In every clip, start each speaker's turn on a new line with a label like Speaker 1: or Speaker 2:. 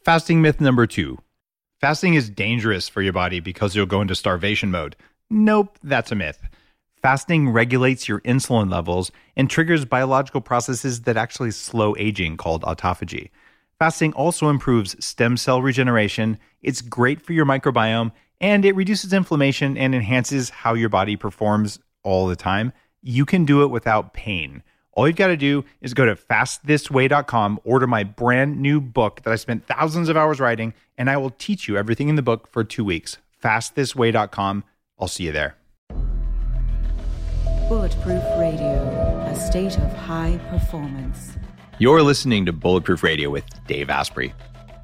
Speaker 1: Fasting myth number 2. Fasting is dangerous for your body because you'll go into starvation mode. Nope, that's a myth. Fasting regulates your insulin levels and triggers biological processes that actually slow aging called autophagy. Fasting also improves stem cell regeneration, it's great for your microbiome, and it reduces inflammation and enhances how your body performs all the time. You can do it without pain. All you've got to do is go to fastthisway.com, order my brand new book that I spent thousands of hours writing, and I will teach you everything in the book for 2 weeks. Fastthisway.com. I'll see you there.
Speaker 2: Bulletproof Radio, a state of high performance.
Speaker 1: You're listening to Bulletproof Radio with Dave Asprey.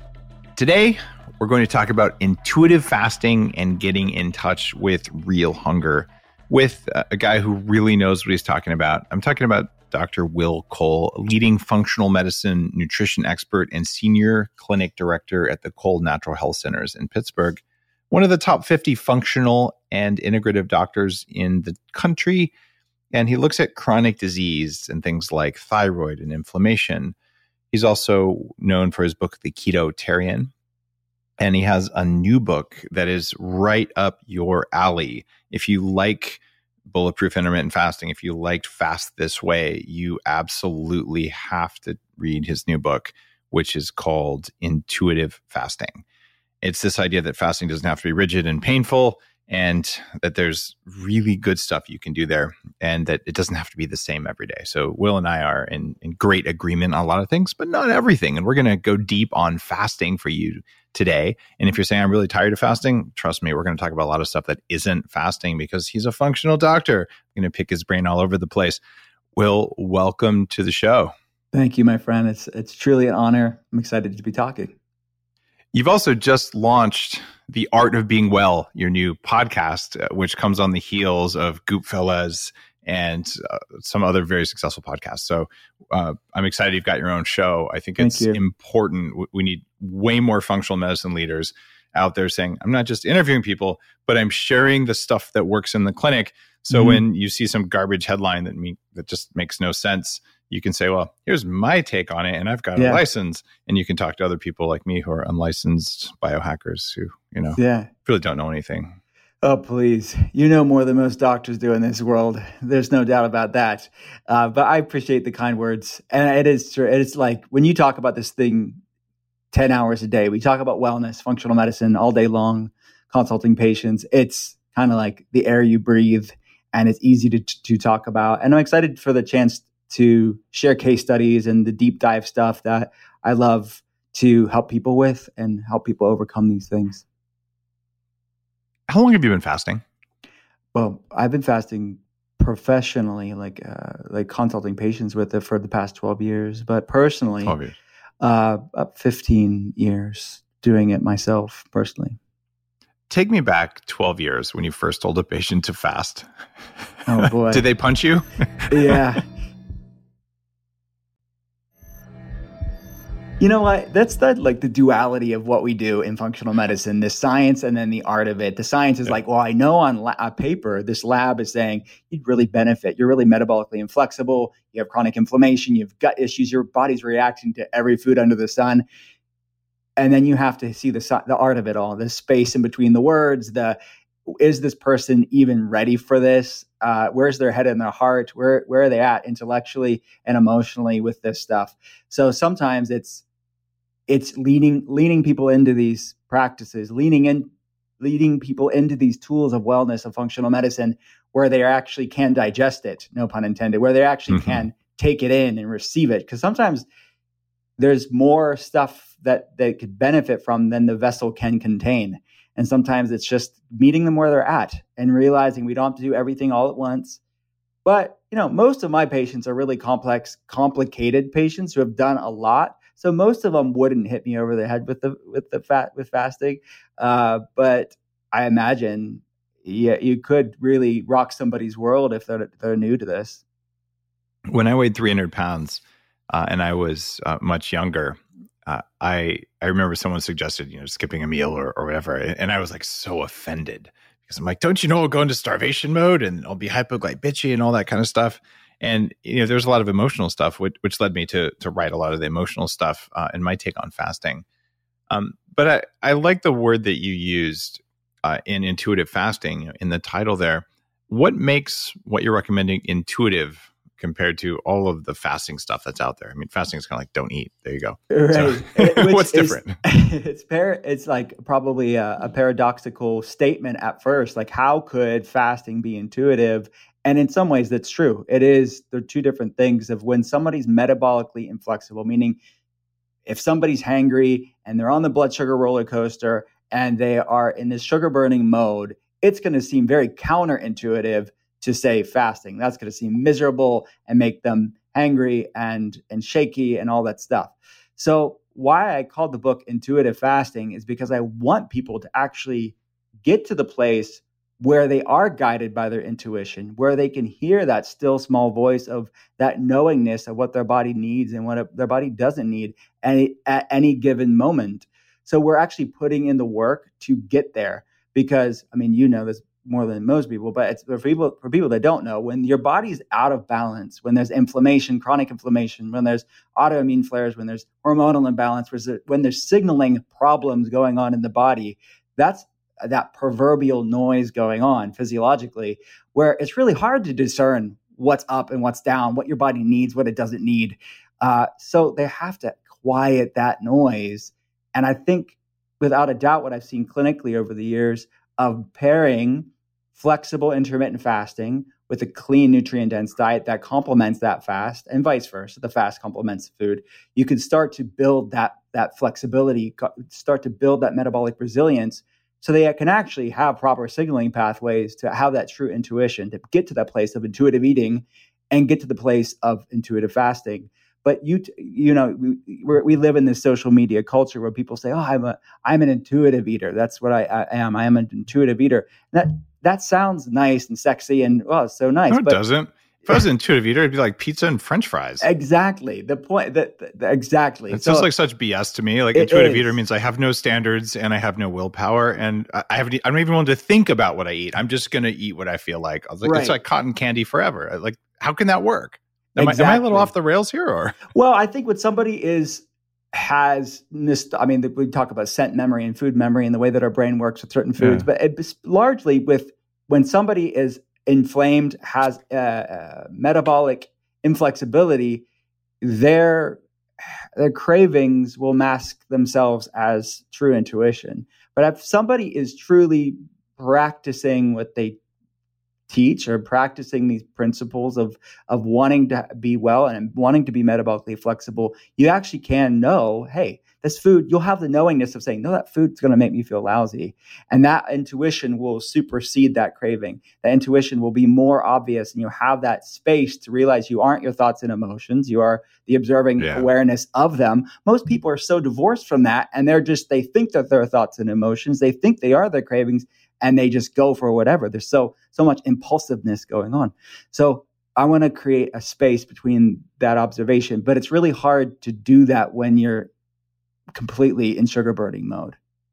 Speaker 1: Today, we're going to talk about intuitive fasting and getting in touch with real hunger with a guy who really knows what he's talking about. I'm talking about Dr. Will Cole, a leading functional medicine nutrition expert and senior clinic director at the Cole Natural Health Centers in Pittsburgh, one of the top 50 functional and integrative doctors in the country. And he looks at chronic disease and things like thyroid and inflammation. He's also known for his book, The Ketotarian. And he has a new book that is right up your alley. If you like bulletproof intermittent fasting, if you liked Fast This Way, you absolutely have to read his new book, which is called Intuitive Fasting. It's this idea that fasting doesn't have to be rigid and painful, and that there's really good stuff you can do there, and that it doesn't have to be the same every day. So Will and I are in great agreement on a lot of things, but not everything. And we're going to go deep on fasting for you today. And if you're saying, I'm really tired of fasting, trust me, we're going to talk about a lot of stuff that isn't fasting because he's a functional doctor. I'm going to pick his brain all over the place. Will, welcome to the show.
Speaker 3: Thank you, my friend. It's truly an honor. I'm excited to be talking.
Speaker 1: You've also just launched The Art of Being Well, your new podcast, which comes on the heels of Goopfellas and some other very successful podcasts. So I'm excited you've got your own show. I think it's important. We need way more functional medicine leaders out there saying, I'm not just interviewing people, but I'm sharing the stuff that works in the clinic. So when you see some garbage headline that just makes no sense, you can say, well, here's my take on it, and I've got a license. And you can talk to other people like me who are unlicensed biohackers who, really don't know anything.
Speaker 3: Oh, please. You know more than most doctors do in this world. There's no doubt about that. But I appreciate the kind words. And it is true. It's like when you talk about this thing 10 hours a day, we talk about wellness, functional medicine all day long, consulting patients. It's kind of like the air you breathe, and it's easy to talk about. And I'm excited for the chance to share case studies and the deep dive stuff that I love to help people with and help people overcome these things.
Speaker 1: How long have you been fasting?
Speaker 3: Well, I've been fasting professionally, like consulting patients with it for the past 12 years, but personally,
Speaker 1: 12 years.
Speaker 3: Up 15 years doing it myself personally.
Speaker 1: Take me back 12 years when you first told a patient to fast.
Speaker 3: Oh boy.
Speaker 1: Did they punch you?
Speaker 3: Yeah. You know what? That's the duality of what we do in functional medicine, the science and then the art of it. The science is like, well, I know on paper, this lab is saying you'd really benefit. You're really metabolically inflexible. You have chronic inflammation. You have gut issues. Your body's reacting to every food under the sun. And then you have to see the art of it all, the space in between the words, is this person even ready for this? Where's their head and their heart? Where are they at intellectually and emotionally with this stuff? So sometimes it's leading people into these practices, leading people into these tools of wellness and functional medicine where they actually can digest it, no pun intended, where they actually can take it in and receive it. Because sometimes there's more stuff that they could benefit from than the vessel can contain. And sometimes it's just meeting them where they're at and realizing we don't have to do everything all at once. But, most of my patients are really complex, complicated patients who have done a lot. So most of them wouldn't hit me over the head with fasting. But I imagine, you could really rock somebody's world if they're new to this.
Speaker 1: When I weighed 300 pounds and I was much younger, I remember someone suggested, skipping a meal or whatever. And I was like so offended because I'm like, don't you know, I'll go into starvation mode and I'll be hypoglycemic and all that kind of stuff. And, there's a lot of emotional stuff, which led me to write a lot of the emotional stuff in my take on fasting. But I like the word that you used in intuitive fasting in the title there. What makes what you're recommending intuitive compared to all of the fasting stuff that's out there? I mean, fasting is kind of like don't eat. There you go.
Speaker 3: Right.
Speaker 1: So, what's different?
Speaker 3: It's like probably a paradoxical statement at first. Like, how could fasting be intuitive? And in some ways, that's true. It is. They're two different things. Of when somebody's metabolically inflexible, meaning if somebody's hangry and they're on the blood sugar roller coaster and they are in this sugar burning mode, it's going to seem very counterintuitive to say fasting. That's going to seem miserable and make them angry and shaky and all that stuff. So why I called the book Intuitive Fasting is because I want people to actually get to the place where they are guided by their intuition, where they can hear that still small voice of that knowingness of what their body needs and what their body doesn't need at any given moment. So we're actually putting in the work to get there because, I mean, you know this more than most people, but it's for people that don't know, when your body's out of balance, when there's inflammation, chronic inflammation, when there's autoimmune flares, when there's hormonal imbalance, when there's signaling problems going on in the body, that's that proverbial noise going on physiologically, where it's really hard to discern what's up and what's down, what your body needs, what it doesn't need. So they have to quiet that noise. And I think without a doubt, what I've seen clinically over the years of pairing flexible intermittent fasting with a clean nutrient dense diet that complements that fast and vice versa, the fast complements the food, you can start to build that flexibility, start to build that metabolic resilience so they can actually have proper signaling pathways to have that true intuition, to get to that place of intuitive eating and get to the place of intuitive fasting. But you know, we live in this social media culture where people say, "Oh, I'm an intuitive eater. That's what I am. I am an intuitive eater." That sounds nice and sexy and it's so nice.
Speaker 1: No, it doesn't. If I was an intuitive eater, it'd be like pizza and French fries.
Speaker 3: Exactly. The point exactly.
Speaker 1: It sounds like such BS to me. Like intuitive eater means I have no standards and I have no willpower and I don't even want to think about what I eat. I'm just going to eat what I feel like. I was like, It's like cotton candy forever. Like, how can that work? Am I a little off the rails here, or?
Speaker 3: Well, I think when somebody has this, I mean, we talk about scent memory and food memory and the way that our brain works with certain foods, but it's largely with when somebody is inflamed, has metabolic inflexibility, their cravings will mask themselves as true intuition. But if somebody is truly practicing what they teach or practicing these principles of wanting to be well and wanting to be metabolically flexible, you actually can know, hey, this food, you'll have the knowingness of saying, no, that food's going to make me feel lousy. And that intuition will supersede that craving. That intuition will be more obvious and you'll have that space to realize you aren't your thoughts and emotions. You are the observing awareness of them. Most people are so divorced from that and they think that they're thoughts and emotions. They think they are their cravings and they just go for whatever. There's so much impulsiveness going on. So I want to create a space between that observation, but it's really hard to do that when you're completely in sugar burning mode.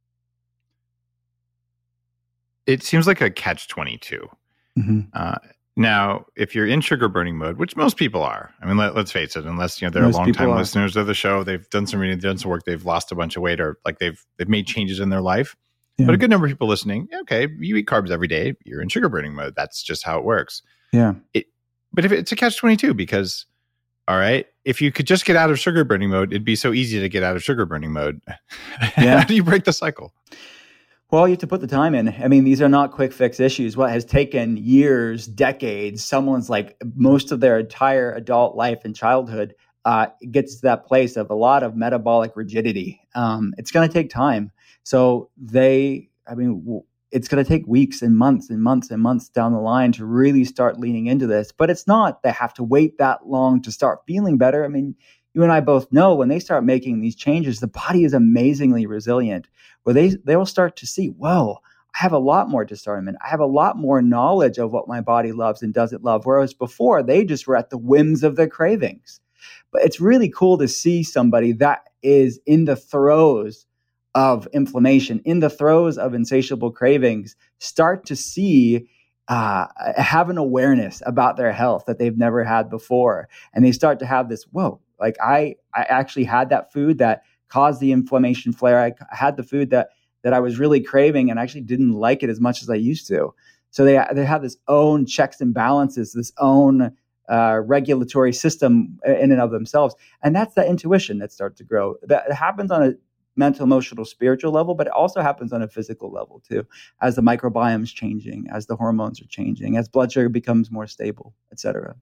Speaker 1: It seems like a catch-22. Mm-hmm. Now, if you're in sugar burning mode, which most people are, I mean, let's face it, unless they're long-time listeners of the show, they've done some reading, done some work, they've lost a bunch of weight, or like they've made changes in their life. Yeah. But a good number of people listening, okay, you eat carbs every day, you're in sugar burning mode. That's just how it works.
Speaker 3: Yeah.
Speaker 1: But if it's a catch-22, because, all right, if you could just get out of sugar burning mode, it'd be so easy to get out of sugar burning mode. Yeah. How do you break the cycle?
Speaker 3: Well, you have to put the time in. I mean, these are not quick fix issues. What has taken years, decades, someone's like most of their entire adult life and childhood gets to that place of a lot of metabolic rigidity. It's going to take time. So it's going to take weeks and months and months and months down the line to really start leaning into this. But it's not they have to wait that long to start feeling better. I mean, you and I both know when they start making these changes, the body is amazingly resilient, where they will start to see, whoa, I have a lot more discernment. I have a lot more knowledge of what my body loves and doesn't love. Whereas before, they just were at the whims of their cravings. But it's really cool to see somebody that is in the throes of inflammation, in the throes of insatiable cravings, start to see, have an awareness about their health that they've never had before. And they start to have this, whoa, like I actually had that food that caused the inflammation flare. I had the food that I was really craving and actually didn't like it as much as I used to. So they have this own checks and balances, this own regulatory system in and of themselves. And that's that intuition that starts to grow. That happens on a mental, emotional, spiritual level, but it also happens on a physical level too, as the microbiome is changing, as the hormones are changing, as blood sugar becomes more stable, et cetera.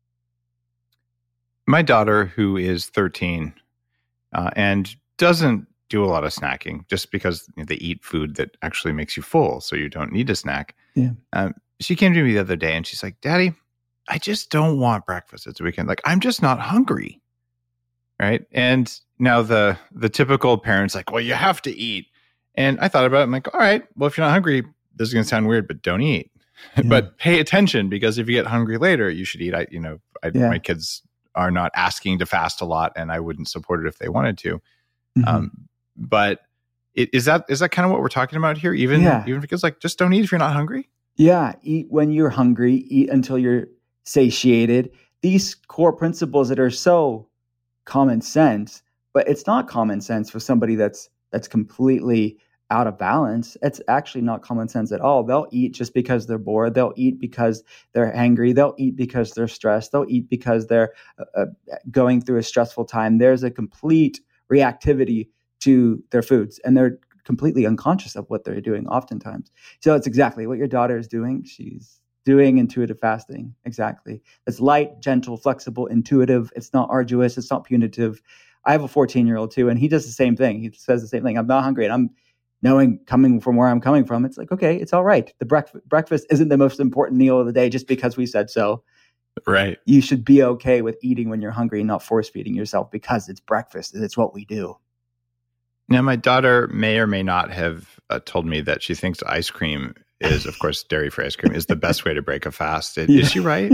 Speaker 1: My daughter, who is 13 and doesn't do a lot of snacking just because they eat food that actually makes you full, so you don't need to snack.
Speaker 3: Yeah.
Speaker 1: She came to me the other day and she's like, Daddy, I just don't want breakfast. It's a weekend. Like, I'm just not hungry. Right. And now the typical parent's like, well, you have to eat. And I thought about it. I'm like, all right, well, if you're not hungry, this is going to sound weird, but don't eat. Yeah. But pay attention, because if you get hungry later, you should eat. My kids are not asking to fast a lot, and I wouldn't support it if they wanted to. Mm-hmm. But is that kind of what we're talking about here? Even because, like, just don't eat if you're not hungry.
Speaker 3: Yeah. Eat when you're hungry, eat until you're satiated. These core principles that are so common sense, but it's not common sense for somebody that's completely out of balance. It's actually not common sense at all. They'll eat just because they're bored. They'll eat because they're angry. They'll eat because they're stressed. They'll eat because they're going through a stressful time. There's a complete reactivity to their foods, and they're completely unconscious of what they're doing oftentimes. So it's exactly what your daughter is doing. She's doing intuitive fasting. Exactly. It's light, gentle, flexible, intuitive. It's not arduous. It's not punitive. I have a 14-year-old too, and he does the same thing. He says the same thing. I'm not hungry. And I'm knowing, coming from where I'm coming from, it's like, okay, it's all right. The breakfast isn't the most important meal of the day just because we said so.
Speaker 1: Right.
Speaker 3: You should be okay with eating when you're hungry and not force feeding yourself because it's breakfast and it's what we do.
Speaker 1: Now, my daughter may or may not have told me that she thinks ice cream is, of course, dairy-free ice cream is the best way to break a fast. Is she right?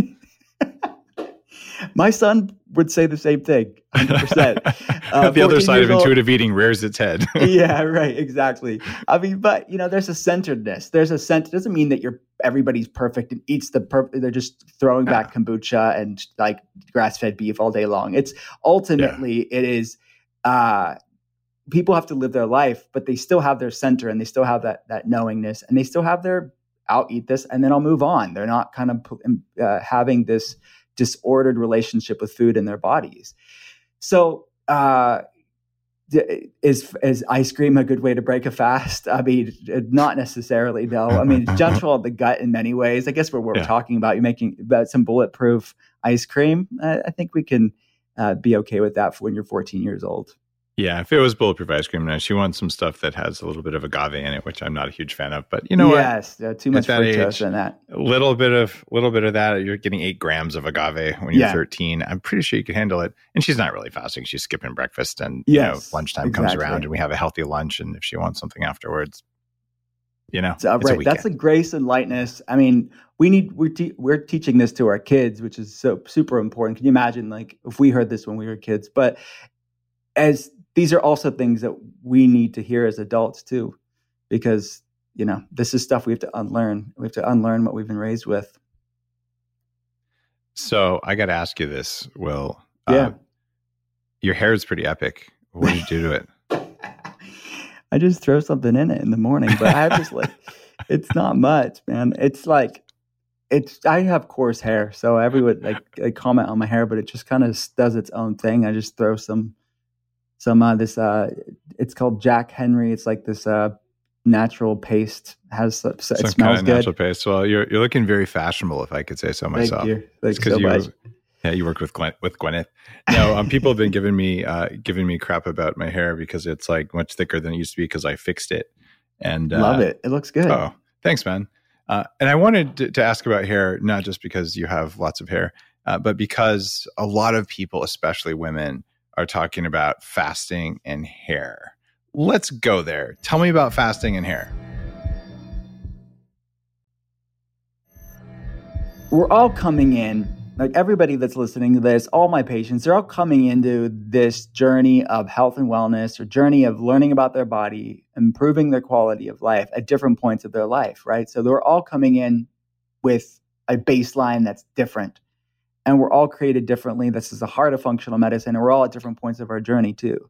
Speaker 3: My son would say the same thing, 100%.
Speaker 1: The other side of intuitive eating rears its head.
Speaker 3: Yeah, right, exactly. I mean, but there's a centeredness. There's a sense. It doesn't mean that everybody's perfect and eats they're just throwing back kombucha and like grass-fed beef all day long. It's ultimately it is. People have to live their life, but they still have their center and they still have that knowingness, and they still have their I'll eat this and then I'll move on. They're not kind of having this disordered relationship with food in their bodies. So is ice cream a good way to break a fast? I mean, not necessarily, no. I mean, it's gentle on the gut in many ways. I guess what we're talking about, you're making about some bulletproof ice cream. I think we can be okay with that for when you're 14 years old.
Speaker 1: Yeah, if it was bulletproof ice cream, now she wants some stuff that has a little bit of agave in it, which I'm not a huge fan of. But you know
Speaker 3: what? Yes, too much fructose in that.
Speaker 1: A little bit of that. You're getting 8 grams of agave when you're 13. I'm pretty sure you can handle it. And she's not really fasting; she's skipping breakfast, and lunchtime comes around, and we have a healthy lunch. And if she wants something afterwards, it's
Speaker 3: right. That's the grace and lightness. I mean, we're teaching this to our kids, which is so super important. Can you imagine, like, if we heard this when we were kids? But these are also things that we need to hear as adults too, because, this is stuff we have to unlearn. We have to unlearn what we've been raised with.
Speaker 1: So I got to ask you this, Will.
Speaker 3: Yeah.
Speaker 1: Your hair is pretty epic. What did you do to it?
Speaker 3: I just throw something in it in the morning, but I just it's not much, man. It's like, I have coarse hair. So everyone I comment on my hair, but it just kind of does its own thing. I just throw some it's called Jack Henry. It's like this natural paste. It smells kind of good.
Speaker 1: Natural paste. Well, you're looking very fashionable, if I could say so myself.
Speaker 3: Thank you. Thanks so much.
Speaker 1: Yeah, you worked with Gwyneth. No, people have been giving me crap about my hair because it's like much thicker than it used to be because I fixed it. And
Speaker 3: love it. It looks good.
Speaker 1: Oh, thanks, man. And I wanted to ask about hair, not just because you have lots of hair, but because a lot of people, especially women, are talking about fasting and hair. Let's go there. Tell me about fasting and hair.
Speaker 3: We're all coming in, like everybody that's listening to this, all my patients, they're all coming into this journey of health and wellness, or journey of learning about their body, improving their quality of life at different points of their life, right? So they're all coming in with a baseline that's different. And we're all created differently. This is the heart of functional medicine, and we're all at different points of our journey too.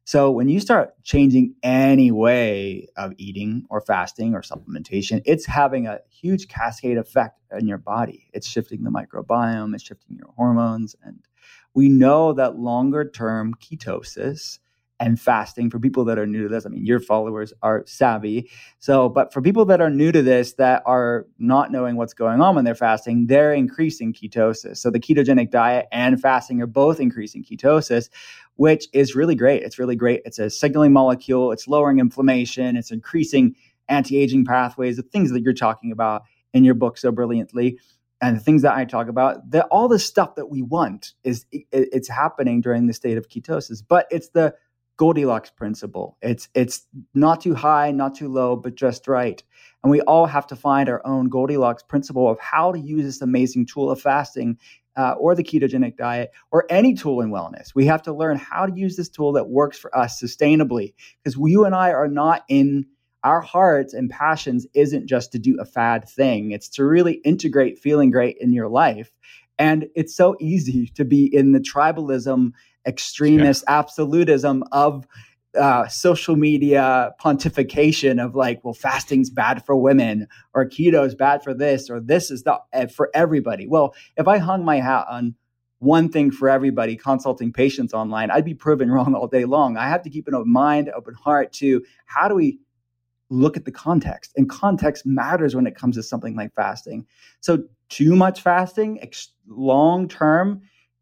Speaker 3: So when you start changing any way of eating or fasting or supplementation, it's having a huge cascade effect in your body. It's shifting the microbiome, it's shifting your hormones. And we know that longer term ketosis and fasting, for people that are new to this, I mean, your followers are savvy. So, but for people that are new to this, that are not knowing what's going on when they're fasting, they're increasing ketosis. So the ketogenic diet and fasting are both increasing ketosis, which is really great. It's really great. It's a signaling molecule. It's lowering inflammation. It's increasing anti-aging pathways, the things that you're talking about in your book so brilliantly. And the things that I talk about, all the stuff that we want it's happening during the state of ketosis, but it's the Goldilocks principle. It's not too high, not too low, but just right. And we all have to find our own Goldilocks principle of how to use this amazing tool of fasting or the ketogenic diet or any tool in wellness. We have to learn how to use this tool that works for us sustainably, because you and I are not in our hearts and passions isn't just to do a fad thing. It's to really integrate feeling great in your life. And it's so easy to be in the tribalism, extremist absolutism of social media pontification of like, well, fasting's bad for women, or keto's bad for this, or this is not for everybody. Well, if I hung my hat on one thing for everybody consulting patients online, I'd be proven wrong all day long. I have to keep an open mind, open heart to how do we look at the context, and context matters when it comes to something like fasting. So too much fasting, long-term,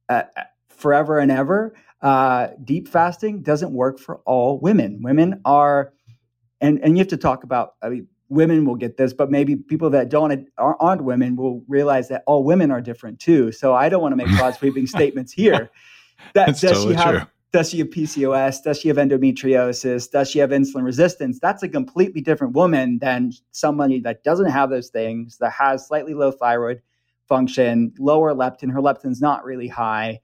Speaker 3: forever and ever, deep fasting doesn't work for all women. Women are, and you have to talk about, I mean, women will get this, but maybe people that aren't women will realize that all women are different too. So I don't want to make broad sweeping statements here.
Speaker 1: That's totally true.
Speaker 3: Does she have PCOS? Does she have endometriosis? Does she have insulin resistance? That's a completely different woman than somebody that doesn't have those things, that has slightly low thyroid function, lower leptin. Her leptin's not really high.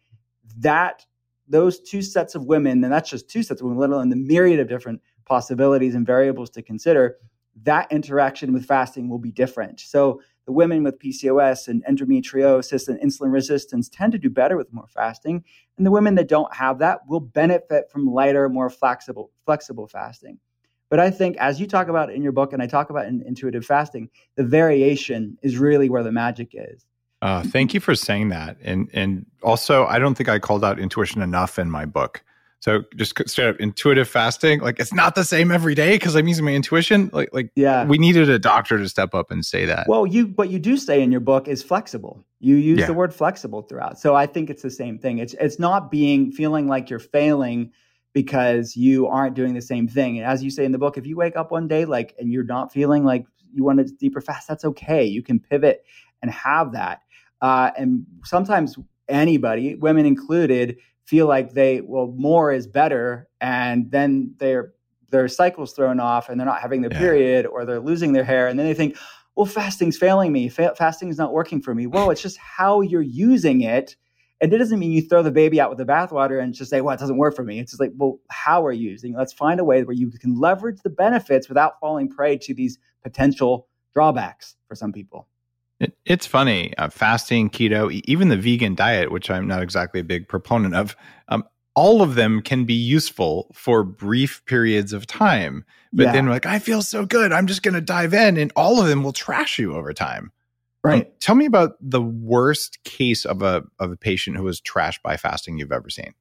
Speaker 3: Those two sets of women, and that's just two sets of women, let alone the myriad of different possibilities and variables to consider, that interaction with fasting will be different. So the women with PCOS and endometriosis and insulin resistance tend to do better with more fasting. And the women that don't have that will benefit from lighter, more flexible fasting. But I think, as you talk about in your book, and I talk about in intuitive fasting, the variation is really where the magic is.
Speaker 1: Thank you for saying that. And also, I don't think I called out intuition enough in my book. So just straight up intuitive fasting, like it's not the same every day because I'm using my intuition. We needed a doctor to step up and say that.
Speaker 3: Well, what you do say in your book is flexible. You use the word flexible throughout. So I think it's the same thing. It's not feeling like you're failing because you aren't doing the same thing. And as you say in the book, if you wake up one day and you're not feeling like you want to deeper fast, that's okay. You can pivot and have that. And sometimes anybody, women included, feel like more is better, and then their cycle's thrown off and they're not having their period, or they're losing their hair, and then they think, well, fasting's failing me. Fasting's not working for me. Well, it's just how you're using it. And it doesn't mean you throw the baby out with the bathwater and just say, well, it doesn't work for me. It's just like, well, how are you using it? Let's find a way where you can leverage the benefits without falling prey to these potential drawbacks for some people.
Speaker 1: It's funny, fasting, keto, even the vegan diet, which I'm not exactly a big proponent of, all of them can be useful for brief periods of time. But then I feel so good, I'm just going to dive in, and all of them will trash you over time.
Speaker 3: Right.
Speaker 1: Tell me about the worst case of a patient who was trashed by fasting you've ever seen.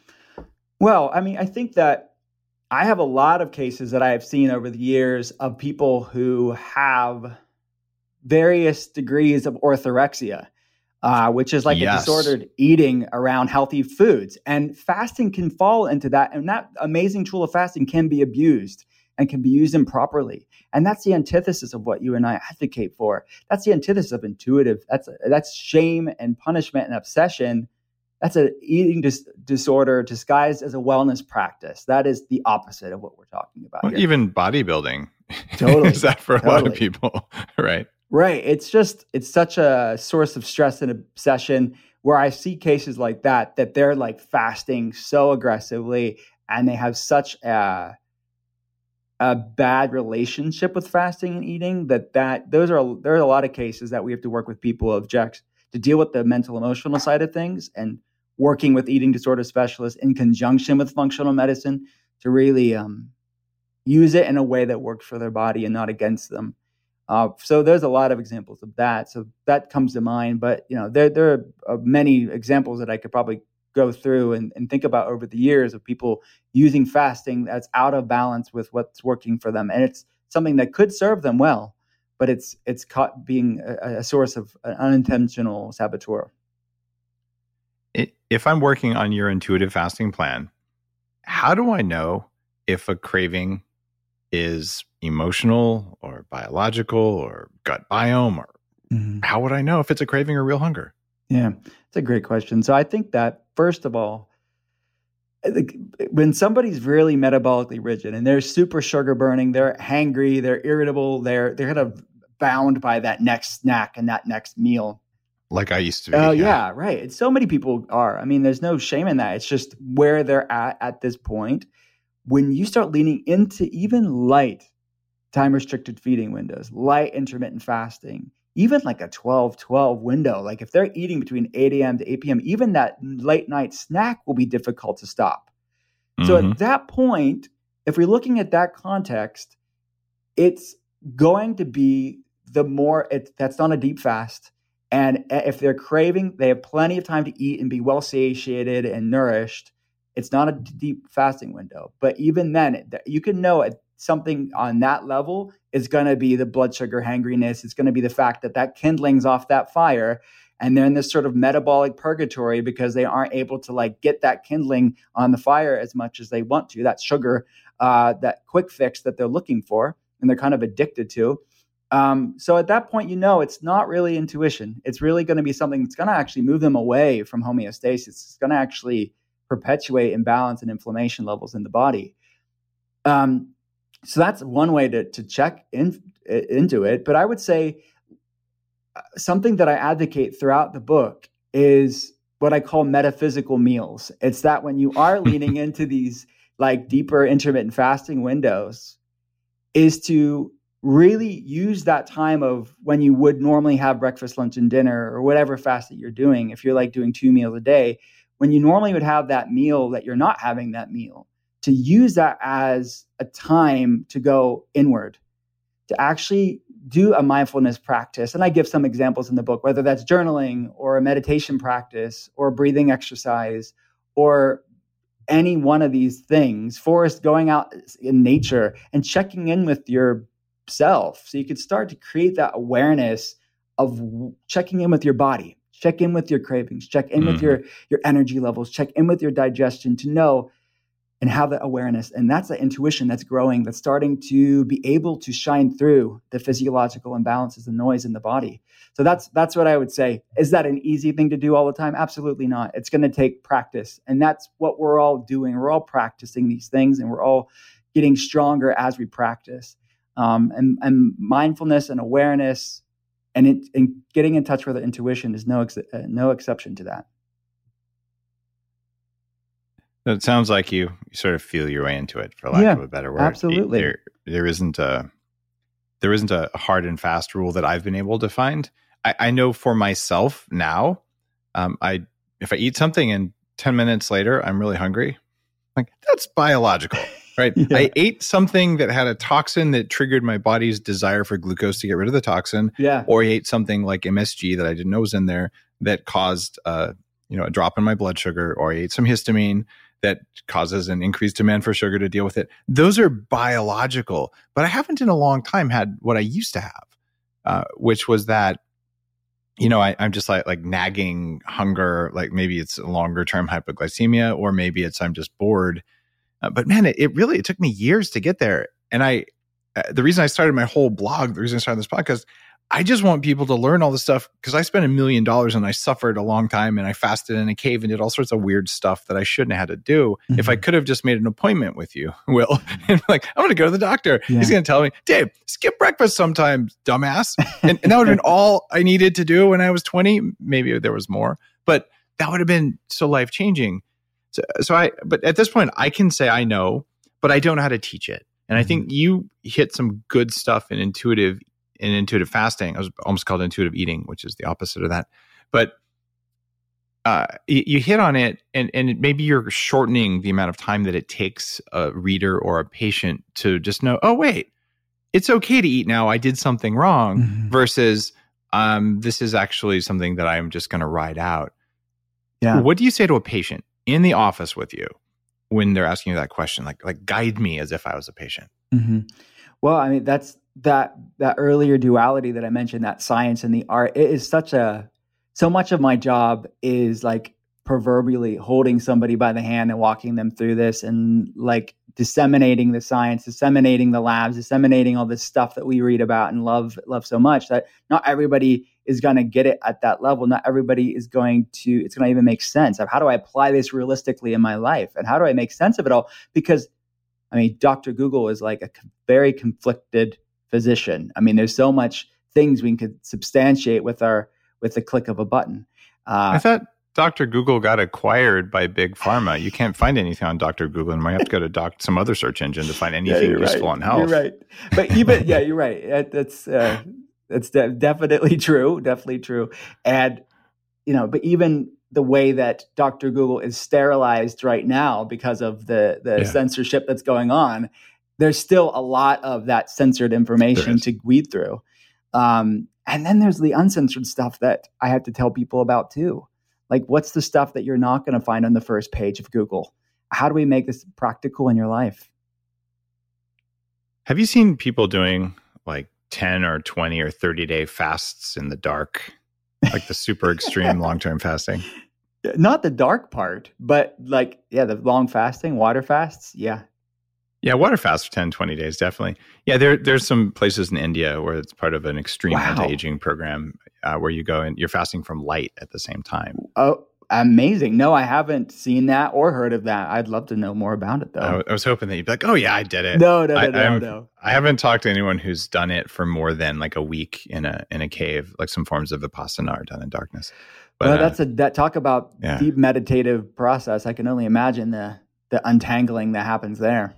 Speaker 3: Well, I mean, I think that I have a lot of cases that I have seen over the years of people who have various degrees of orthorexia, which is like a disordered eating around healthy foods. And fasting can fall into that. And that amazing tool of fasting can be abused and can be used improperly. And that's the antithesis of what you and I advocate for. That's the antithesis of intuitive. That's shame and punishment and obsession. That's an eating disorder disguised as a wellness practice. That is the opposite of what we're talking about here.
Speaker 1: Even bodybuilding.
Speaker 3: Totally.
Speaker 1: Is that for a lot of people, right?
Speaker 3: Right. It's such a source of stress and obsession where I see cases like that they're like fasting so aggressively, and they have such a bad relationship with fasting and eating there are a lot of cases that we have to work with people to deal with the mental emotional side of things, and working with eating disorder specialists in conjunction with functional medicine to really use it in a way that worked for their body and not against them. So there's a lot of examples of that. So that comes to mind. But there are many examples that I could probably go through and think about over the years of people using fasting that's out of balance with what's working for them, and it's something that could serve them well, but it's caught being a source of an unintentional saboteur.
Speaker 1: If I'm working on your intuitive fasting plan, how do I know if a craving is emotional or biological or gut biome, or how would I know if it's a craving or real hunger?
Speaker 3: Yeah, it's a great question. So I think that, first of all, when somebody's really metabolically rigid and they're super sugar burning, they're hangry, they're irritable, they're kind of bound by that next snack and that next meal.
Speaker 1: Like I used to be.
Speaker 3: Oh, yeah, right. And so many people are. I mean, there's no shame in that. It's just where they're at this point. When you start leaning into even light time-restricted feeding windows, light intermittent fasting, even like a 12-12 window, like if they're eating between 8 a.m. to 8 p.m., even that late night snack will be difficult to stop. So at that point, if we're looking at that context, it's going to be that's not a deep fast. And if they're craving, they have plenty of time to eat and be well satiated and nourished. It's not a deep fasting window. But even then, you can know something on that level is going to be the blood sugar hangriness. It's going to be the fact that kindling's off that fire. And they're in this sort of metabolic purgatory because they aren't able to get that kindling on the fire as much as they want to. That sugar, that quick fix that they're looking for and they're kind of addicted to. So at that point, it's not really intuition. It's really going to be something that's going to actually move them away from homeostasis. It's going to actually perpetuate imbalance and inflammation levels in the body. So that's one way to check into it. But I would say something that I advocate throughout the book is what I call metaphysical meals. It's that when you are leaning into these deeper intermittent fasting windows, is to really use that time of when you would normally have breakfast, lunch, and dinner, or whatever fast that you're doing. If you're doing 2 meals a day, when you normally would have that meal, that you're not having that meal, to use that as a time to go inward, to actually do a mindfulness practice. And I give some examples in the book, whether that's journaling or a meditation practice or a breathing exercise or any one of these things. Forrest, going out in nature and checking in with yourself. So you could start to create that awareness of checking in with your body, check in with your cravings, check in with your energy levels, check in with your digestion to know and have that awareness. And that's the intuition that's growing, that's starting to be able to shine through the physiological imbalances and noise in the body. So that's what I would say. Is that an easy thing to do all the time? Absolutely not. It's going to take practice. And that's what we're all doing. We're all practicing these things and we're all getting stronger as we practice. And mindfulness and awareness and getting in touch with the intuition is no exception to that.
Speaker 1: It sounds like you sort of feel your way into it, for lack of a better word.
Speaker 3: Absolutely.
Speaker 1: There isn't a hard and fast rule that I've been able to find. I know for myself now, if I eat something and 10 minutes later I'm really hungry, that's biological, right? Yeah. I ate something that had a toxin that triggered my body's desire for glucose to get rid of the toxin.
Speaker 3: Yeah.
Speaker 1: Or I ate something like MSG that I didn't know was in there that caused a drop in my blood sugar, or I ate some histamine that causes an increased demand for sugar to deal with it. Those are biological, but I haven't in a long time had what I used to have, which was that, I'm just like nagging hunger, like maybe it's a longer term hypoglycemia, or maybe it's I'm just bored. But man, it took me years to get there. And the reason I started my whole blog, the reason I started this podcast, I just want people to learn all this stuff because I spent $1 million and I suffered a long time and I fasted in a cave and did all sorts of weird stuff that I shouldn't have had to do. Mm-hmm. If I could have just made an appointment with you, Will, and I'm going to go to the doctor. Yeah. He's going to tell me, Dave, skip breakfast sometimes, dumbass. And that would have been all I needed to do when I was 20. Maybe there was more, but that would have been so life-changing. But at this point, I can say I know, but I don't know how to teach it. And I think you hit some good stuff in intuitive fasting. I was almost called intuitive eating, which is the opposite of that. But you hit on it, and maybe you're shortening the amount of time that it takes a reader or a patient to just know, oh, wait, it's okay to eat now. I did something wrong versus this is actually something that I'm just going to ride out.
Speaker 3: Yeah.
Speaker 1: What do you say to a patient in the office with you when they're asking you that question? Like guide me as if I was a patient.
Speaker 3: Well, I mean, that's that earlier duality that I mentioned, that science and the art. It is so much of my job is like proverbially holding somebody by the hand and walking them through this, and like disseminating the science, disseminating the labs, disseminating all this stuff that we read about and love so much, that not everybody is going to get it at that level. Not everybody is going to, it's going to even make sense of how do I apply this realistically in my life? And how do I make sense of it all? Because I mean, Dr. Google is like a very conflicted physician. I mean, there's so much things we could substantiate with the click of a button.
Speaker 1: I thought Dr. Google got acquired by Big Pharma. You can't find anything on Dr. Google, and you might have to go to some other search engine to find anything useful on health.
Speaker 3: You're right. But even, yeah, you're right. That's definitely true. Definitely true. And, but even the way that Dr. Google is sterilized right now because of the censorship that's going on, there's still a lot of that censored information to weed through. And then there's the uncensored stuff that I have to tell people about too. Like, what's the stuff that you're not going to find on the first page of Google? How do we make this practical in your life?
Speaker 1: Have you seen people doing like 10 or 20 or 30-day fasts in the dark? Like the super extreme long-term fasting?
Speaker 3: Not the dark part, but like, the long fasting, water fasts. Yeah.
Speaker 1: Yeah, water fast for 10, 20 days, definitely. Yeah, there's some places in India where it's part of an extreme anti-aging program where you go and you're fasting from light at the same time.
Speaker 3: Oh, amazing. No, I haven't seen that or heard of that. I'd love to know more about it, though.
Speaker 1: I was hoping that you'd be like, oh, yeah, I did it.
Speaker 3: No.
Speaker 1: I haven't talked to anyone who's done it for more than like a week in a cave, like some forms of Vipassana are done in darkness. But
Speaker 3: that talk about deep meditative process. I can only imagine the untangling that happens there.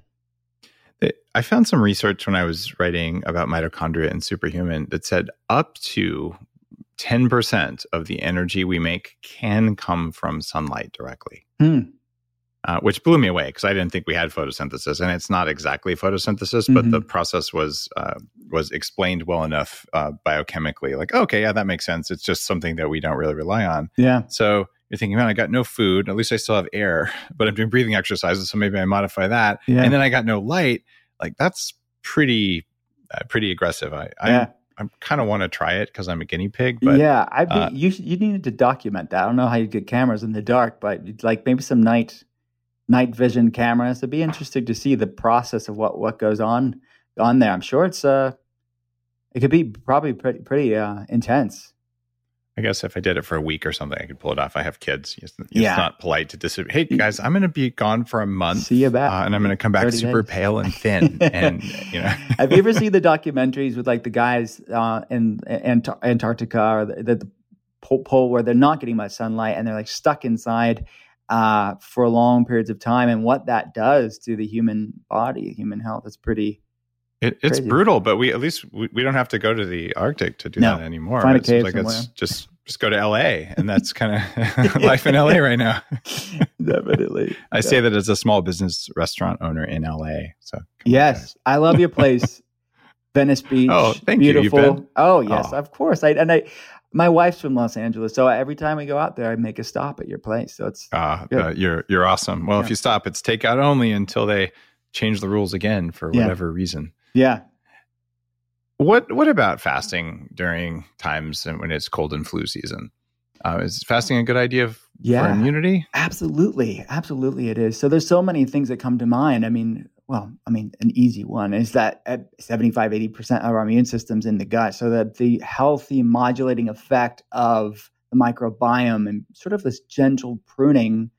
Speaker 1: I found some research when I was writing about mitochondria and Superhuman that said up to 10% of the energy we make can come from sunlight directly, which blew me away because I didn't think we had photosynthesis, and it's not exactly photosynthesis, but the process was explained well enough biochemically. Like, okay, yeah, that makes sense. It's just something that we don't really rely on.
Speaker 3: Yeah.
Speaker 1: So you're thinking, man, I got no food. At least I still have air, but I'm doing breathing exercises, so maybe I modify that. Yeah. And then I got no light. Like, that's pretty aggressive. I kind of want to try it because I'm a guinea pig. But
Speaker 3: you needed to document that. I don't know how you get cameras in the dark, but like maybe some night vision cameras. It'd be interesting to see the process of what goes on there. I'm sure it could be probably pretty intense.
Speaker 1: I guess if I did it for a week or something, I could pull it off. I have kids. It's not polite to disappear. Hey guys, I'm going to be gone for a month.
Speaker 3: See you back.
Speaker 1: And I'm going to come back super pale and thin. And
Speaker 3: have you ever seen the documentaries with like the guys in Antarctica or the pole where they're not getting much sunlight and they're like stuck inside for long periods of time, and what that does to the human body, human health? It's pretty.
Speaker 1: It's brutal, but we don't have to go to the Arctic to do that anymore.
Speaker 3: Find a cave somewhere.
Speaker 1: It's just go to LA, and that's kind of life in LA right now.
Speaker 3: Definitely.
Speaker 1: I say that as a small business restaurant owner in LA. So
Speaker 3: yes, I love your place, Venice Beach.
Speaker 1: Oh, thank
Speaker 3: beautiful.
Speaker 1: You. You've been?
Speaker 3: Oh yes, of course. My wife's from Los Angeles, so every time we go out there, I make a stop at your place. So it's
Speaker 1: you're awesome. Well, if you stop, it's takeout only until they change the rules again for whatever reason.
Speaker 3: Yeah.
Speaker 1: What about fasting during times when it's cold and flu season? Is fasting a good idea for immunity?
Speaker 3: Absolutely. Absolutely it is. So there's so many things that come to mind. I mean, an easy one is that at 75, 80% of our immune system's in the gut. So that the healthy modulating effect of the microbiome and sort of this gentle pruning,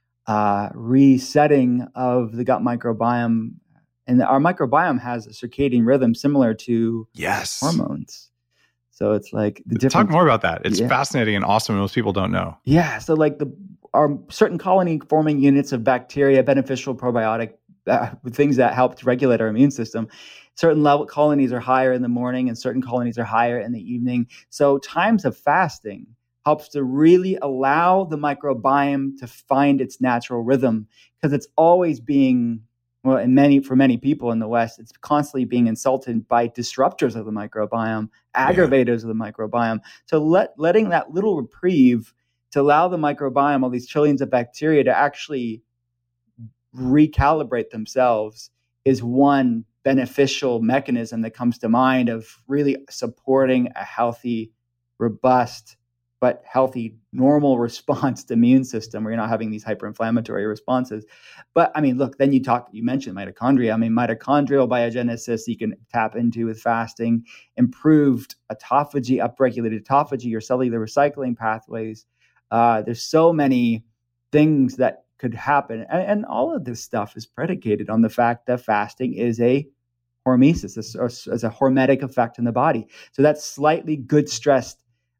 Speaker 3: resetting of the gut microbiome. And our microbiome has a circadian rhythm similar to hormones. So it's like the different.
Speaker 1: Talk more about that. It's fascinating and awesome. Most people don't know.
Speaker 3: Yeah. So like our certain colony forming units of bacteria, beneficial probiotic, things that help to regulate our immune system. Certain colonies are higher in the morning and certain colonies are higher in the evening. So times of fasting helps to really allow the microbiome to find its natural rhythm, because it's always being, well, for many people in the West, it's constantly being insulted by disruptors of the microbiome, aggravators of the microbiome. So letting that little reprieve to allow the microbiome, all these trillions of bacteria, to actually recalibrate themselves is one beneficial mechanism that comes to mind of really supporting a healthy, robust, but healthy, normal response to immune system where you're not having these hyperinflammatory responses. But I mean, look, then you mentioned mitochondria. I mean, mitochondrial biogenesis you can tap into with fasting, improved autophagy, upregulated autophagy, your cellular recycling pathways. There's so many things that could happen. And all of this stuff is predicated on the fact that fasting is a hormesis, as a hormetic effect in the body. So that slightly good stressed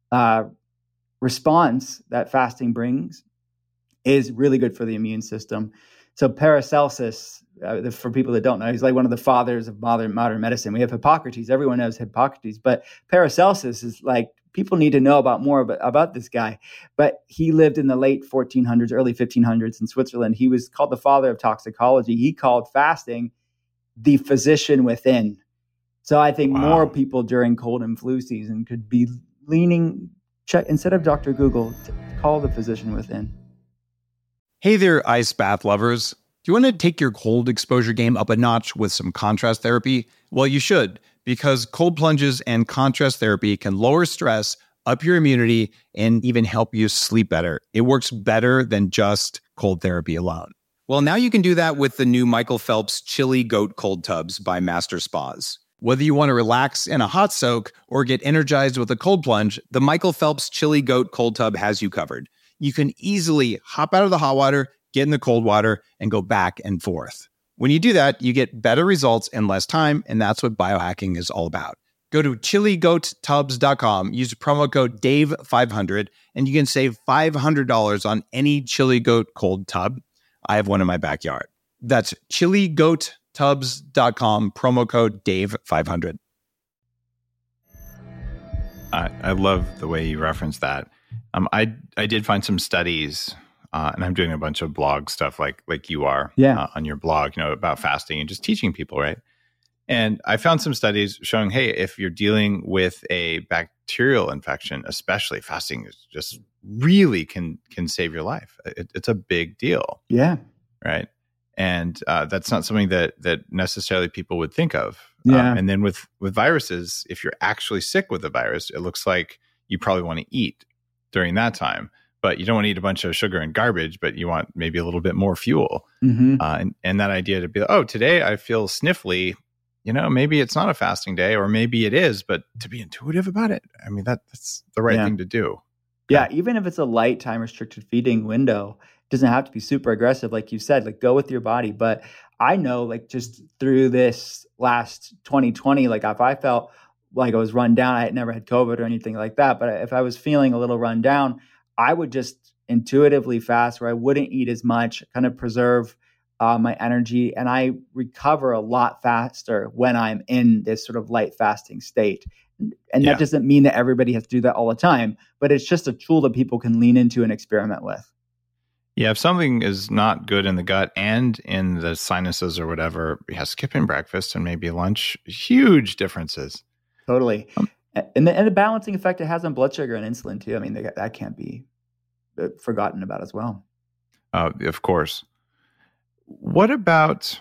Speaker 3: response that fasting brings is really good for the immune system. So Paracelsus, for people that don't know, he's like one of the fathers of modern medicine. We have Hippocrates. Everyone knows Hippocrates, but Paracelsus is like, people need to know about this guy. But he lived in the late 1400s, early 1500s in Switzerland. He was called the father of toxicology. He called fasting the physician within. So I think more people during cold and flu season could be check instead of Dr. Google, call the physician within.
Speaker 4: Hey there, ice bath lovers. Do you want to take your cold exposure game up a notch with some contrast therapy? Well, you should, because cold plunges and contrast therapy can lower stress, up your immunity, and even help you sleep better. It works better than just cold therapy alone. Well, now you can do that with the new Michael Phelps Chili Goat Cold Tubs by Master Spas. Whether you want to relax in a hot soak or get energized with a cold plunge, the Michael Phelps Chili Goat Cold Tub has you covered. You can easily hop out of the hot water, get in the cold water, and go back and forth. When you do that, you get better results in less time, and that's what biohacking is all about. Go to chiligoattubs.com, use promo code DAVE500, and you can save $500 on any Chili Goat cold tub. I have one in my backyard. That's chiligoattubs.com, promo code DAVE500.
Speaker 1: I love the way you reference that. I did find some studies, and I'm doing a bunch of blog stuff like you are on your blog, about fasting and just teaching people, right? And I found some studies showing, hey, if you're dealing with a bacterial infection, especially, fasting is just really can save your life. It's a big deal.
Speaker 3: Yeah.
Speaker 1: Right. And that's not something that necessarily people would think of.
Speaker 3: Yeah.
Speaker 1: And then with viruses, if you're actually sick with the virus, it looks like you probably want to eat during that time, but you don't want to eat a bunch of sugar and garbage, but you want maybe a little bit more fuel.
Speaker 3: Mm-hmm.
Speaker 1: And that idea to be, oh, today I feel sniffly, maybe it's not a fasting day, or maybe it is, but to be intuitive about it, I mean, that's the right thing to do.
Speaker 3: Yeah. Even if it's a light time restricted feeding window, it doesn't have to be super aggressive. Like you said, like go with your body. But I know, like, just through this last 2020, like if I felt like I was run down, I had never had COVID or anything like that, but if I was feeling a little run down, I would just intuitively fast, where I wouldn't eat as much, kind of preserve my energy, and I recover a lot faster when I'm in this sort of light fasting state. And that doesn't mean that everybody has to do that all the time, but it's just a tool that people can lean into and experiment with.
Speaker 1: Yeah, if something is not good in the gut and in the sinuses or whatever, skipping breakfast and maybe lunch, huge differences.
Speaker 3: Totally. And the balancing effect it has on blood sugar and insulin too. I mean, that can't be forgotten about as well.
Speaker 1: Of course. What about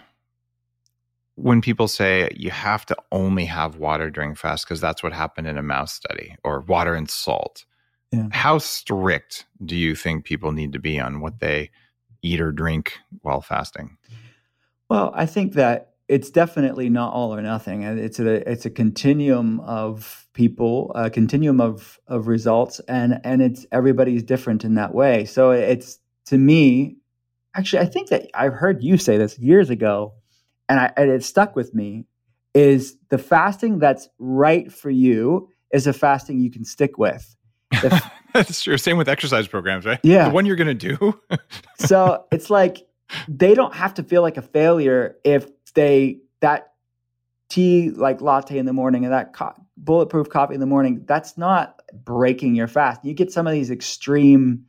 Speaker 1: when people say you have to only have water during fast because that's what happened in a mouse study, or water and salt?
Speaker 3: Yeah.
Speaker 1: How strict do you think people need to be on what they eat or drink while fasting?
Speaker 3: Well, I think that it's definitely not all or nothing. It's a continuum of people, a continuum of results, and it's everybody's different in that way. So it's, to me, actually, I think that I've heard you say this years ago, and it stuck with me, is the fasting that's right for you is a fasting you can stick with.
Speaker 1: That's true. Same with exercise programs, right?
Speaker 3: Yeah.
Speaker 1: The one you're going to do.
Speaker 3: So it's like they don't have to feel like a failure if that tea like latte in the morning and that bulletproof coffee in the morning, that's not breaking your fast. You get some of these extreme,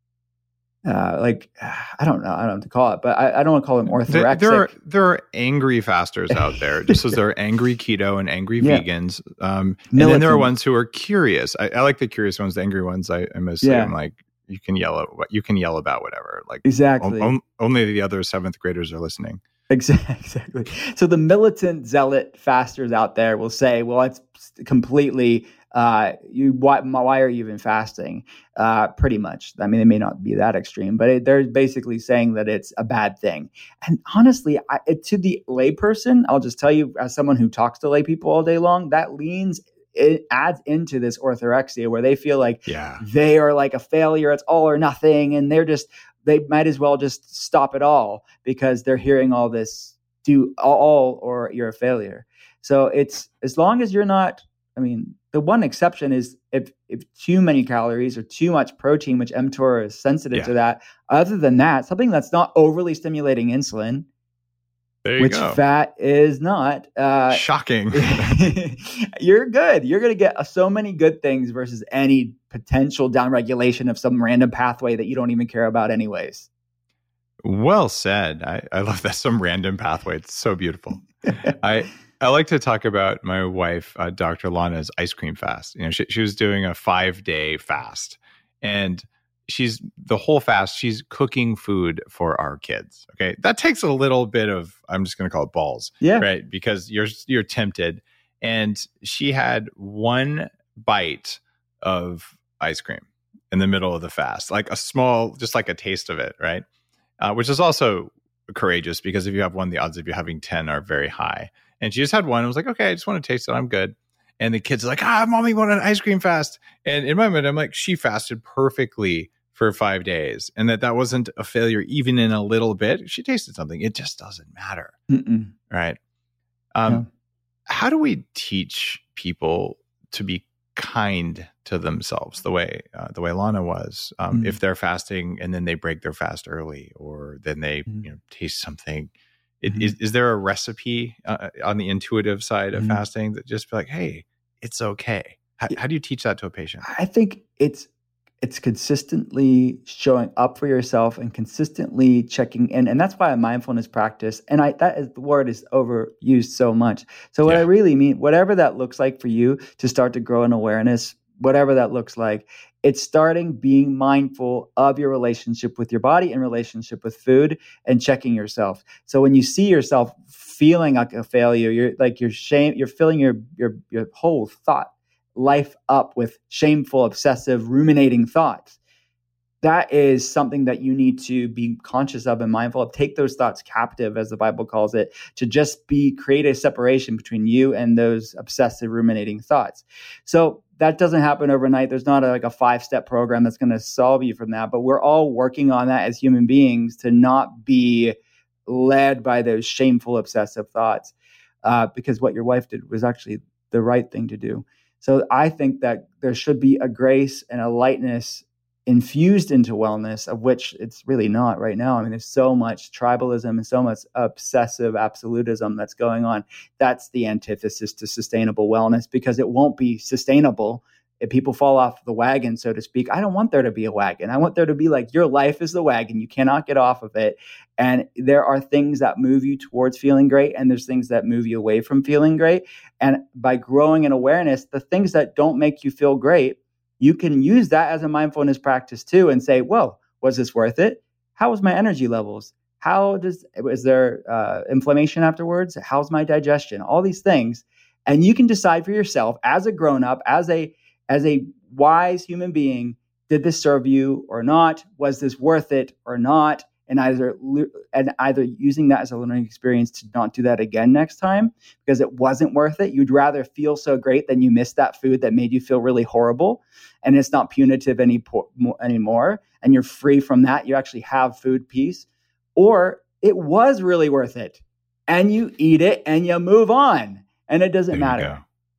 Speaker 3: I don't know what to call it, but I don't want to call them orthorexic.
Speaker 1: There are angry fasters out there, just as there are angry keto and angry vegans. And then there are ones who are curious. I like the curious ones. The angry ones, I'm like, you can yell about whatever. Like
Speaker 3: exactly.
Speaker 1: Only the other 7th graders are listening.
Speaker 3: Exactly. So the militant zealot fasters out there will say, well, it's completely, why are you even fasting? Pretty much. I mean, it may not be that extreme, but they're basically saying that it's a bad thing. And honestly, to the layperson, I'll just tell you, as someone who talks to lay people all day long, it adds into this orthorexia where they feel like they are like a failure. It's all or nothing. And they might as well just stop it all because they're hearing all this, do all or you're a failure. So it's, as long as you're not, I mean, the one exception is if too many calories or too much protein, which mTOR is sensitive to that. Other than that, something that's not overly stimulating insulin, which fat is not.
Speaker 1: Shocking.
Speaker 3: You're good. You're going to get so many good things versus any potential downregulation of some random pathway that you don't even care about anyways.
Speaker 1: Well said. I love that, some random pathway. It's so beautiful. I like to talk about my wife, Dr. Lana's ice cream fast. She was doing a 5-day fast, and the whole fast, she's cooking food for our kids. Okay. That takes a little bit of, I'm just going to call it balls. Yeah. Right. Because you're tempted. And she had 1 bite of ice cream in the middle of the fast, like a small, just like a taste of it. Right. Which is also courageous because if you have 1, the odds of you having 10 are very high. And she just had 1 and was like, okay, I just want to taste it. I'm good. And the kids are like, mommy want an ice cream fast. And in my mind, I'm like, she fasted perfectly for 5 days, and that wasn't a failure even in a little bit. She tasted something. It just doesn't matter. Mm-mm. Right. How do we teach people to be kind to themselves the way Lana was, if they're fasting and then they break their fast early, or then they taste something? Is there a recipe on the intuitive side of fasting that just be like, hey, it's okay? How do you teach that to a patient?
Speaker 3: I think it's consistently showing up for yourself and consistently checking in. And that's why a mindfulness practice, and the word is overused so much. So what I really mean, whatever that looks like for you to start to grow an awareness, whatever that looks like, it's starting being mindful of your relationship with your body and relationship with food and checking yourself. So when you see yourself feeling like a failure, you're filling your whole thought life up with shameful, obsessive, ruminating thoughts. That is something that you need to be conscious of and mindful of. Take those thoughts captive, as the Bible calls it, to just create a separation between you and those obsessive, ruminating thoughts. So that doesn't happen overnight. There's not a 5-step program that's going to solve you from that, but we're all working on that as human beings to not be led by those shameful, obsessive thoughts, because what your wife did was actually the right thing to do. So I think that there should be a grace and a lightness infused into wellness, of which it's really not right now. I mean, there's so much tribalism and so much obsessive absolutism that's going on. That's the antithesis to sustainable wellness, because it won't be sustainable if people fall off the wagon, so to speak. I don't want there to be a wagon. I want there to be like, your life is the wagon. You cannot get off of it. And there are things that move you towards feeling great, and there's things that move you away from feeling great. And by growing in awareness, the things that don't make you feel great, you can use that as a mindfulness practice too, and say, whoa, was this worth it? How was my energy levels? Was there inflammation afterwards? How's my digestion? All these things. And you can decide for yourself as a grown-up, as a wise human being, did this serve you or not? Was this worth it or not? And either using that as a learning experience to not do that again next time because it wasn't worth it. You'd rather feel so great than you missed that food that made you feel really horrible, and it's not punitive anymore, and you're free from that. You actually have food peace. Or it was really worth it, and you eat it and you move on, and it doesn't matter.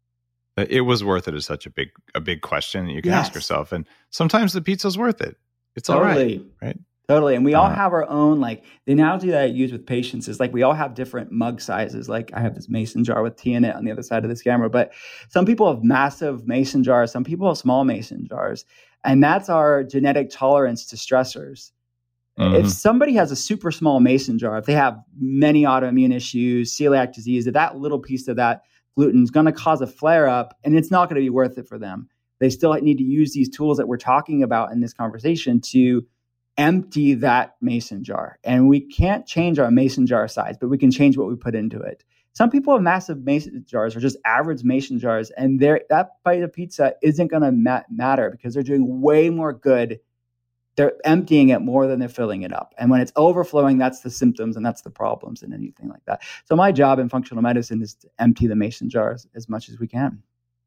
Speaker 1: It was worth it is such a big question that you can ask yourself. And sometimes the pizza's worth it. It's all right.
Speaker 3: Totally. And we all have our own, like the analogy that I use with patients is like we all have different mug sizes. Like I have this mason jar with tea in it on the other side of this camera, but some people have massive mason jars, some people have small mason jars. And that's our genetic tolerance to stressors. If somebody has a super small mason jar, if they have many autoimmune issues, celiac disease, that little piece of that gluten is going to cause a flare up and it's not going to be worth it for them. They still need to use these tools that we're talking about in this conversation to empty that mason jar. And we can't change our mason jar size, but we can change what we put into it. Some people have massive mason jars or just average mason jars, and that bite of pizza isn't going to matter because they're doing way more good. They're emptying it more than they're filling it up. And when it's overflowing, that's the symptoms and that's the problems and anything like that. So my job in functional medicine is to empty the mason jars as much as we can.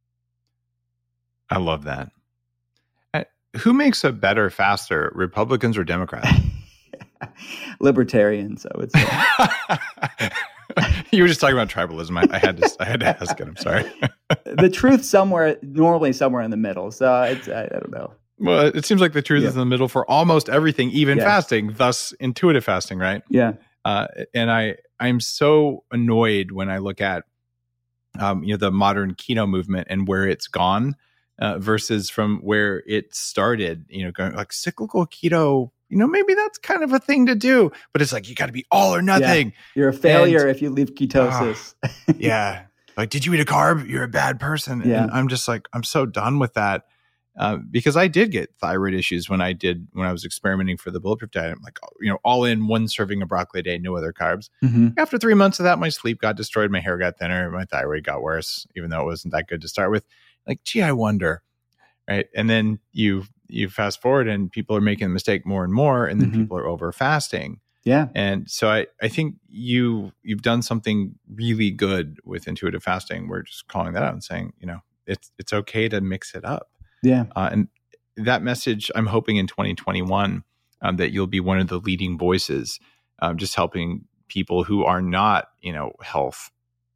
Speaker 1: I love that. Who makes a better faster, Republicans or Democrats?
Speaker 3: Libertarians, I would say.
Speaker 1: You were just talking about tribalism. I had to ask it. I'm sorry.
Speaker 3: The truth normally somewhere in the middle. So I don't know.
Speaker 1: Well, it seems like the truth is in the middle for almost everything, even fasting, thus intuitive fasting, right?
Speaker 3: Yeah.
Speaker 1: And I'm so annoyed when I look at the modern keto movement and where it's gone. Versus from where it started, going like cyclical keto, maybe that's kind of a thing to do, but it's like, you got to be all or nothing.
Speaker 3: Yeah. You're a failure if you leave ketosis.
Speaker 1: Yeah. Like, did you eat a carb? You're a bad person.
Speaker 3: Yeah.
Speaker 1: And I'm just like, I'm so done with that. Because I did get thyroid issues when I was experimenting for the Bulletproof diet. I'm like, all in one serving of broccoli a day, no other carbs. After 3 months of that, my sleep got destroyed. My hair got thinner. My thyroid got worse, even though it wasn't that good to start with. Like, gee, I wonder, right? And then you fast forward and people are making the mistake more and more, and then people are over fasting.
Speaker 3: Yeah.
Speaker 1: And so I think you've done something really good with intuitive fasting. We're just calling that out and saying, it's okay to mix it up.
Speaker 3: Yeah.
Speaker 1: And that message, I'm hoping in 2021 that you'll be one of the leading voices, just helping people who are not, health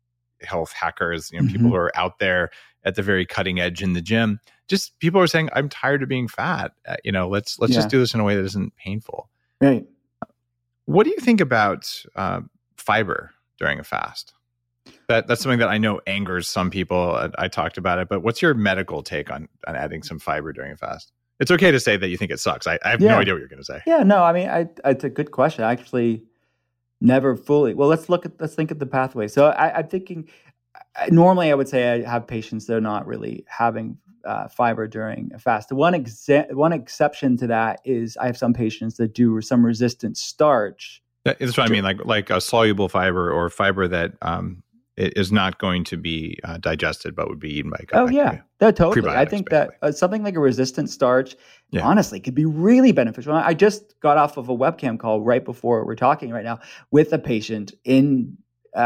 Speaker 1: hackers, people who are out there at the very cutting edge in the gym. Just people are saying, I'm tired of being fat. Let's just do this in a way that isn't painful.
Speaker 3: Right.
Speaker 1: What do you think about fiber during a fast? That's something that I know angers some people. I talked about it, but what's your medical take on adding some fiber during a fast? It's okay to say that you think it sucks. I have no idea what you're going to say.
Speaker 3: Yeah, no, I mean, it's a good question. I actually never fully. Well, let's think of the pathway. So I'm thinking. Normally, I would say I have patients that are not really having fiber during a fast. The one exception to that is I have some patients that do some resistant starch.
Speaker 1: That's what I mean, like a soluble fiber or fiber that it is not going to be digested, but would be eaten by gut bacteria.
Speaker 3: Yeah, totally. I think basically. That something like a resistant starch, honestly, could be really beneficial. I just got off of a webcam call right before we're talking right now with a patient in.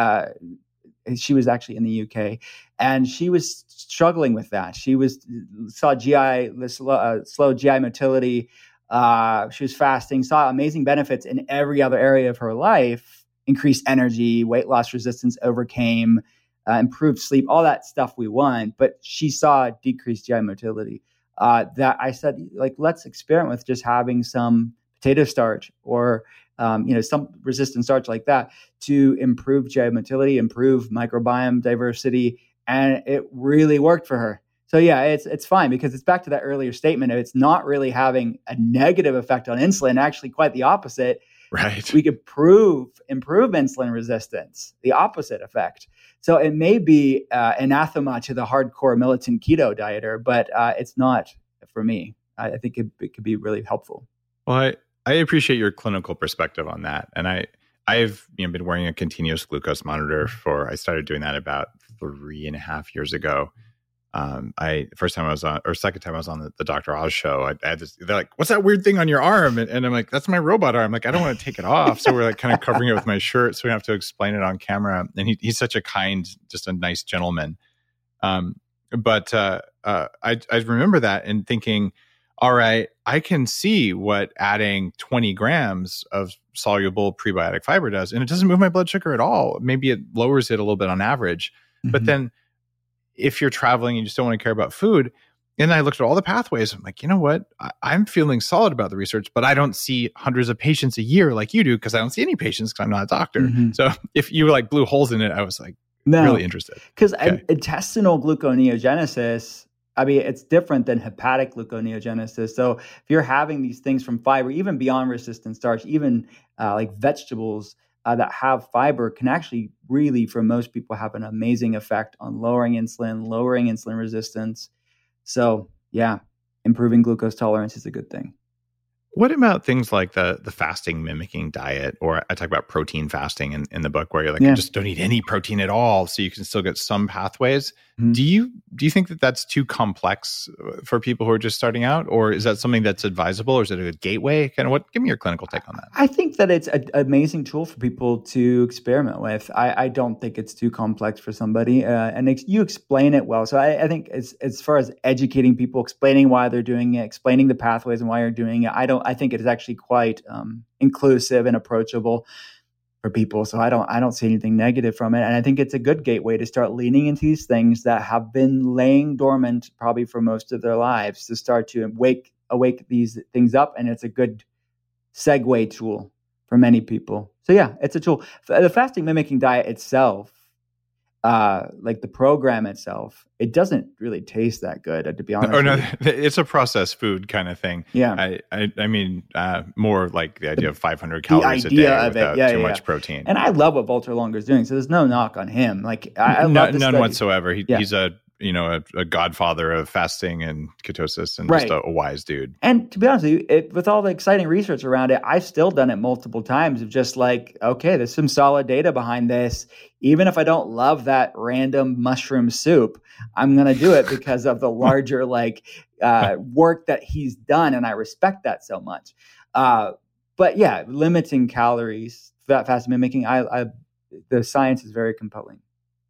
Speaker 3: She was actually in the UK, and she was struggling with that. She saw slow GI motility. She was fasting, saw amazing benefits in every other area of her life. Increased energy, weight loss resistance overcame, improved sleep, all that stuff we want. But she saw decreased GI motility. That I said, let's experiment with just having some potato starch or some resistant starch like that to improve GI motility, improve microbiome diversity, and it really worked for her. So yeah, it's fine because it's back to that earlier statement. It's not really having a negative effect on insulin, actually quite the opposite.
Speaker 1: Right.
Speaker 3: We could improve insulin resistance, the opposite effect. So it may be anathema to the hardcore militant keto dieter, but it's not for me. I think it could be really helpful.
Speaker 1: Well, I appreciate your clinical perspective on that. And I've been wearing a continuous glucose monitor I started doing that about 3.5 years ago. Second time I was on the Dr. Oz show, I had this, they're like, what's that weird thing on your arm? And I'm like, that's my robot arm. Like, I don't want to take it off. So we're like kind of covering it with my shirt so we don't have to explain it on camera. And he's such a kind, just a nice gentleman. But I remember that and thinking, all right, I can see what adding 20 grams of soluble prebiotic fiber does. And it doesn't move my blood sugar at all. Maybe it lowers it a little bit on average. Mm-hmm. But then if you're traveling and you just don't want to care about food, And I looked at all the pathways. I'm like, you know what? I'm feeling solid about the research, but I don't see hundreds of patients a year like you do because I don't see any patients because I'm not a doctor.
Speaker 3: Mhm.
Speaker 1: So if you like blew holes in it, I was like really interested.
Speaker 3: Because
Speaker 1: Okay.
Speaker 3: intestinal gluconeogenesis, I mean, it's different than hepatic gluconeogenesis. So if you're having these things from fiber, even beyond resistant starch, even like vegetables that have fiber can actually really, for most people, have an amazing effect on lowering insulin resistance. So yeah, improving glucose tolerance is a good thing.
Speaker 1: What about things like the fasting mimicking diet, or I talk about protein fasting in the book, where you're like,
Speaker 3: Yeah.
Speaker 1: you just don't eat any protein at all, so you can still get some pathways.
Speaker 3: Mhm.
Speaker 1: Do you think that that's too complex for people who are just starting out, or is that something that's advisable, or is it a good gateway? Kind of what? Give me your clinical take on that.
Speaker 3: I think that it's an amazing tool for people to experiment with. I don't think it's too complex for somebody, and you explain it well. So I think as far as educating people, explaining why they're doing it, explaining the pathways and why you're doing it, I think it is actually quite inclusive and approachable for people. So I don't see anything negative from it, and I think it's a good gateway to start leaning into these things that have been laying dormant probably for most of their lives, to start to awake these things up, and it's a good segue tool for many people. So yeah, it's a tool. The fasting mimicking diet itself, like the program itself, it doesn't really taste that good, to be honest.
Speaker 1: Oh no, it's a processed food kind of thing.
Speaker 3: Yeah.
Speaker 1: I mean, more like the idea of 500 calories a day without too much protein.
Speaker 3: And I love what Walter Longo is doing, so there's no knock on him. Like I love this
Speaker 1: none
Speaker 3: study.
Speaker 1: whatsoever. He's a godfather of fasting and ketosis, and just a wise dude.
Speaker 3: And to be honest with you, with all the exciting research around it, I've still done it multiple times of just like, okay, there's some solid data behind this. Even if I don't love that random mushroom soup, I'm going to do it because of the larger work that he's done. And I respect that so much. But yeah, limiting calories, fast mimicking, the science is very compelling.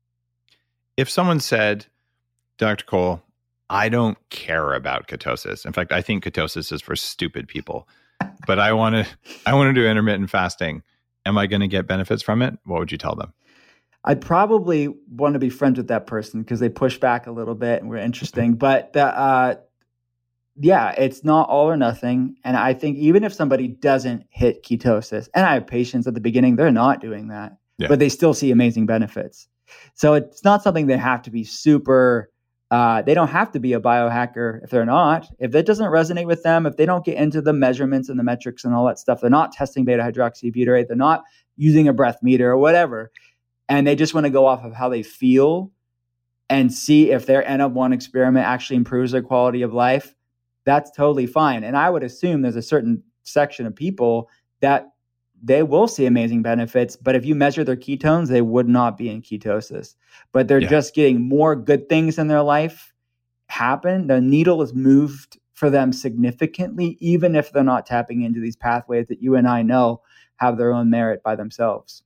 Speaker 1: If someone said, Dr. Cole, I don't care about ketosis. In fact, I think ketosis is for stupid people, but I want to do intermittent fasting. Am I going to get benefits from it? What would you tell them?
Speaker 3: I'd probably want to be friends with that person because they push back a little bit and we're interesting. But yeah, it's not all or nothing. And I think even if somebody doesn't hit ketosis, and I have patients at the beginning, they're not doing that, but they still see amazing benefits. So it's not something they have to be super. They don't have to be a biohacker if they're not. If that doesn't resonate with them, if they don't get into the measurements and the metrics and all that stuff, they're not testing beta hydroxybutyrate, they're not using a breath meter or whatever, and they just want to go off of how they feel and see if their N-of-1 experiment actually improves their quality of life, that's totally fine. And I would assume there's a certain section of people that they will see amazing benefits, but if you measure their ketones, they would not be in ketosis. But they're just getting more good things in their life happen. The needle is moved for them significantly, even if they're not tapping into these pathways that you and I know have their own merit by themselves.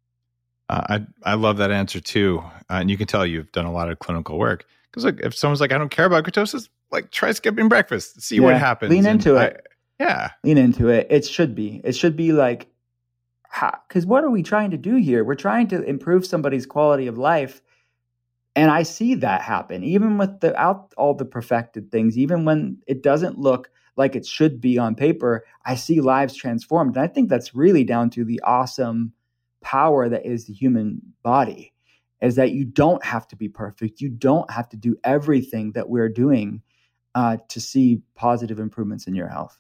Speaker 1: I love that answer too. And you can tell you've done a lot of clinical work. Because like, if someone's like, I don't care about ketosis, like try skipping breakfast, see what happens.
Speaker 3: Lean into it.
Speaker 1: Lean
Speaker 3: into it. It should be like, because what are we trying to do here? We're trying to improve somebody's quality of life. And I see that happen, even without all the perfected things, even when it doesn't look like it should be on paper, I see lives transformed. And I think that's really down to the awesome power that is the human body, is that you don't have to be perfect. You don't have to do everything that we're doing to see positive improvements in your health.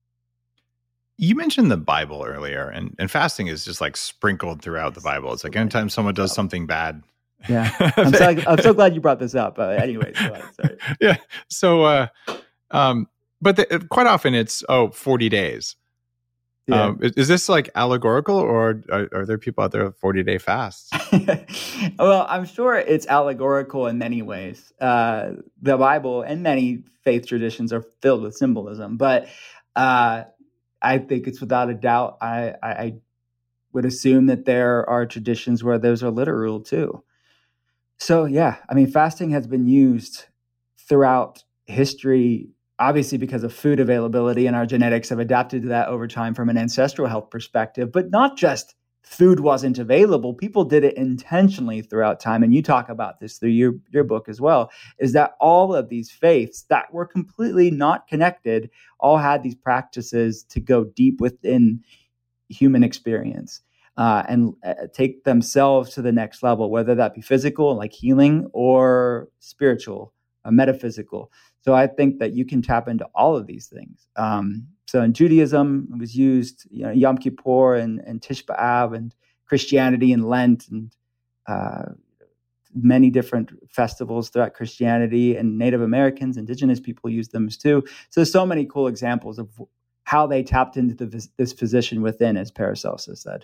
Speaker 1: You mentioned the Bible earlier, and fasting is just like sprinkled throughout the Bible. It's like anytime someone does something bad.
Speaker 3: Yeah. I'm so glad you brought this up. Anyways, go ahead, sorry.
Speaker 1: Yeah. So, but quite often it's, 40 days.
Speaker 3: Yeah.
Speaker 1: Is this like allegorical, or are there people out there with 40-day fasts?
Speaker 3: Well, I'm sure it's allegorical in many ways. The Bible and many faith traditions are filled with symbolism, but I think it's without a doubt. I would assume that there are traditions where those are literal too. So yeah, I mean, fasting has been used throughout history, obviously because of food availability, and our genetics have adapted to that over time from an ancestral health perspective, but not just food wasn't available. People did it intentionally throughout time. And you talk about this through your book as well, is that all of these faiths that were completely not connected all had these practices to go deep within human experience and take themselves to the next level, whether that be physical, like healing, or spiritual, metaphysical. So I think that you can tap into all of these things. So in Judaism, it was used, Yom Kippur and Tish B'Av, and Christianity and Lent, and many different festivals throughout Christianity, and Native Americans, indigenous people use them too. So there's so many cool examples of how they tapped into this position within, as Paracelsus said.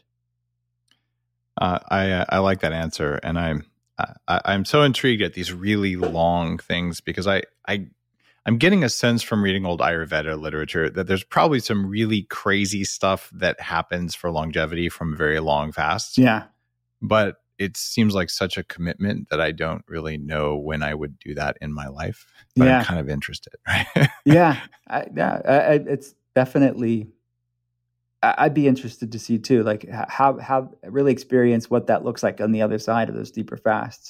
Speaker 1: I like that answer, and I'm so intrigued at these really long things, because I'm getting a sense from reading old Ayurveda literature that there's probably some really crazy stuff that happens for longevity from very long fasts.
Speaker 3: Yeah.
Speaker 1: But it seems like such a commitment that I don't really know when I would do that in my life. But I'm kind of interested, right?
Speaker 3: Yeah. It's definitely, I'd be interested to see too, like how really experience what that looks like on the other side of those deeper fasts.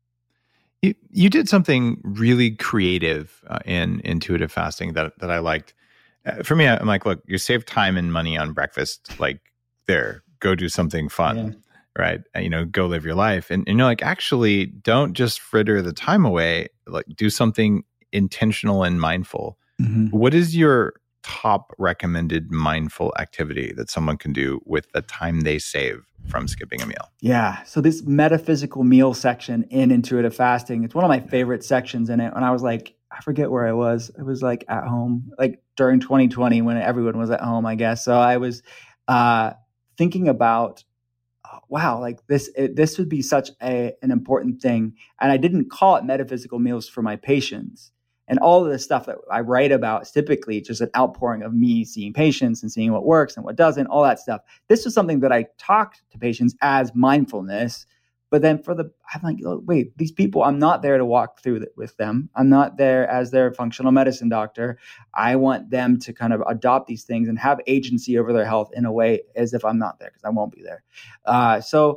Speaker 1: You did something really creative in intuitive fasting that I liked. For me, I'm like, look, you save time and money on breakfast. Like, there, go do something fun, right? Go live your life. And you're like, actually, don't just fritter the time away. Like, do something intentional and mindful. Mm-hmm. What is your top recommended mindful activity that someone can do with the time they save from skipping a meal?
Speaker 3: Yeah. So this metaphysical meal section in intuitive fasting, it's one of my favorite sections in it. When I was like, I forget where I was. It was like at home, like during 2020 when everyone was at home, I guess. So I was thinking about, wow, like this would be such an important thing. And I didn't call it metaphysical meals for my patients. And all of the stuff that I write about is typically just an outpouring of me seeing patients and seeing what works and what doesn't, all that stuff. This was something that I talked to patients as mindfulness. But then I'm like, oh, wait, these people, I'm not there to walk through it with them. I'm not there as their functional medicine doctor. I want them to kind of adopt these things and have agency over their health in a way as if I'm not there, because I won't be there. So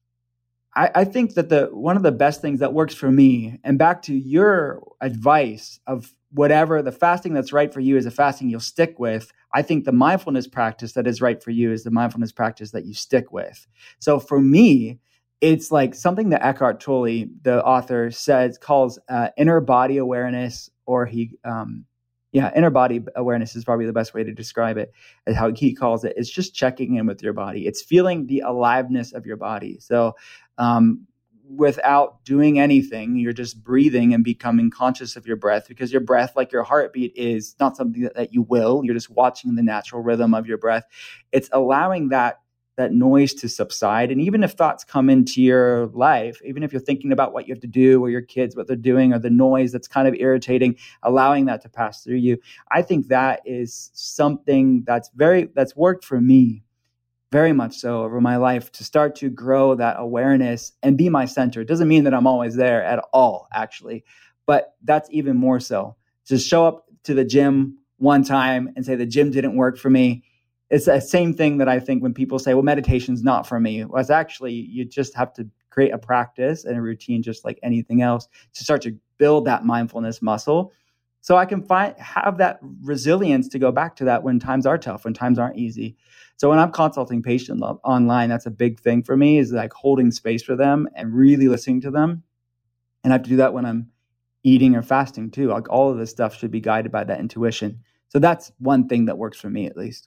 Speaker 3: I think that one of the best things that works for me, and back to your advice of whatever the fasting that's right for you is a fasting you'll stick with, I think the mindfulness practice that is right for you is the mindfulness practice that you stick with. So for me, it's like something that Eckhart Tolle, the author, calls inner body awareness, or inner body awareness is probably the best way to describe it, and how he calls it. It's just checking in with your body. It's feeling the aliveness of your body. So without doing anything, you're just breathing and becoming conscious of your breath, because your breath, like your heartbeat, is not something that you will. You're just watching the natural rhythm of your breath. It's allowing that noise to subside. And even if thoughts come into your life, even if you're thinking about what you have to do, or your kids, what they're doing, or the noise that's kind of irritating, allowing that to pass through you. I think that is something that's worked for me very much so over my life, to start to grow that awareness and be my center. It doesn't mean that I'm always there at all, actually, but that's even more so. Just show up to the gym one time and say the gym didn't work for me. It's the same thing that I think when people say, well, meditation's not for me. Well, it's actually, you just have to create a practice and a routine, just like anything else, to start to build that mindfulness muscle. So I can have that resilience to go back to that when times are tough, when times aren't easy. So when I'm consulting patients online, that's a big thing for me, is like holding space for them and really listening to them. And I have to do that when I'm eating or fasting too. Like, all of this stuff should be guided by that intuition. So that's one thing that works for me, at least.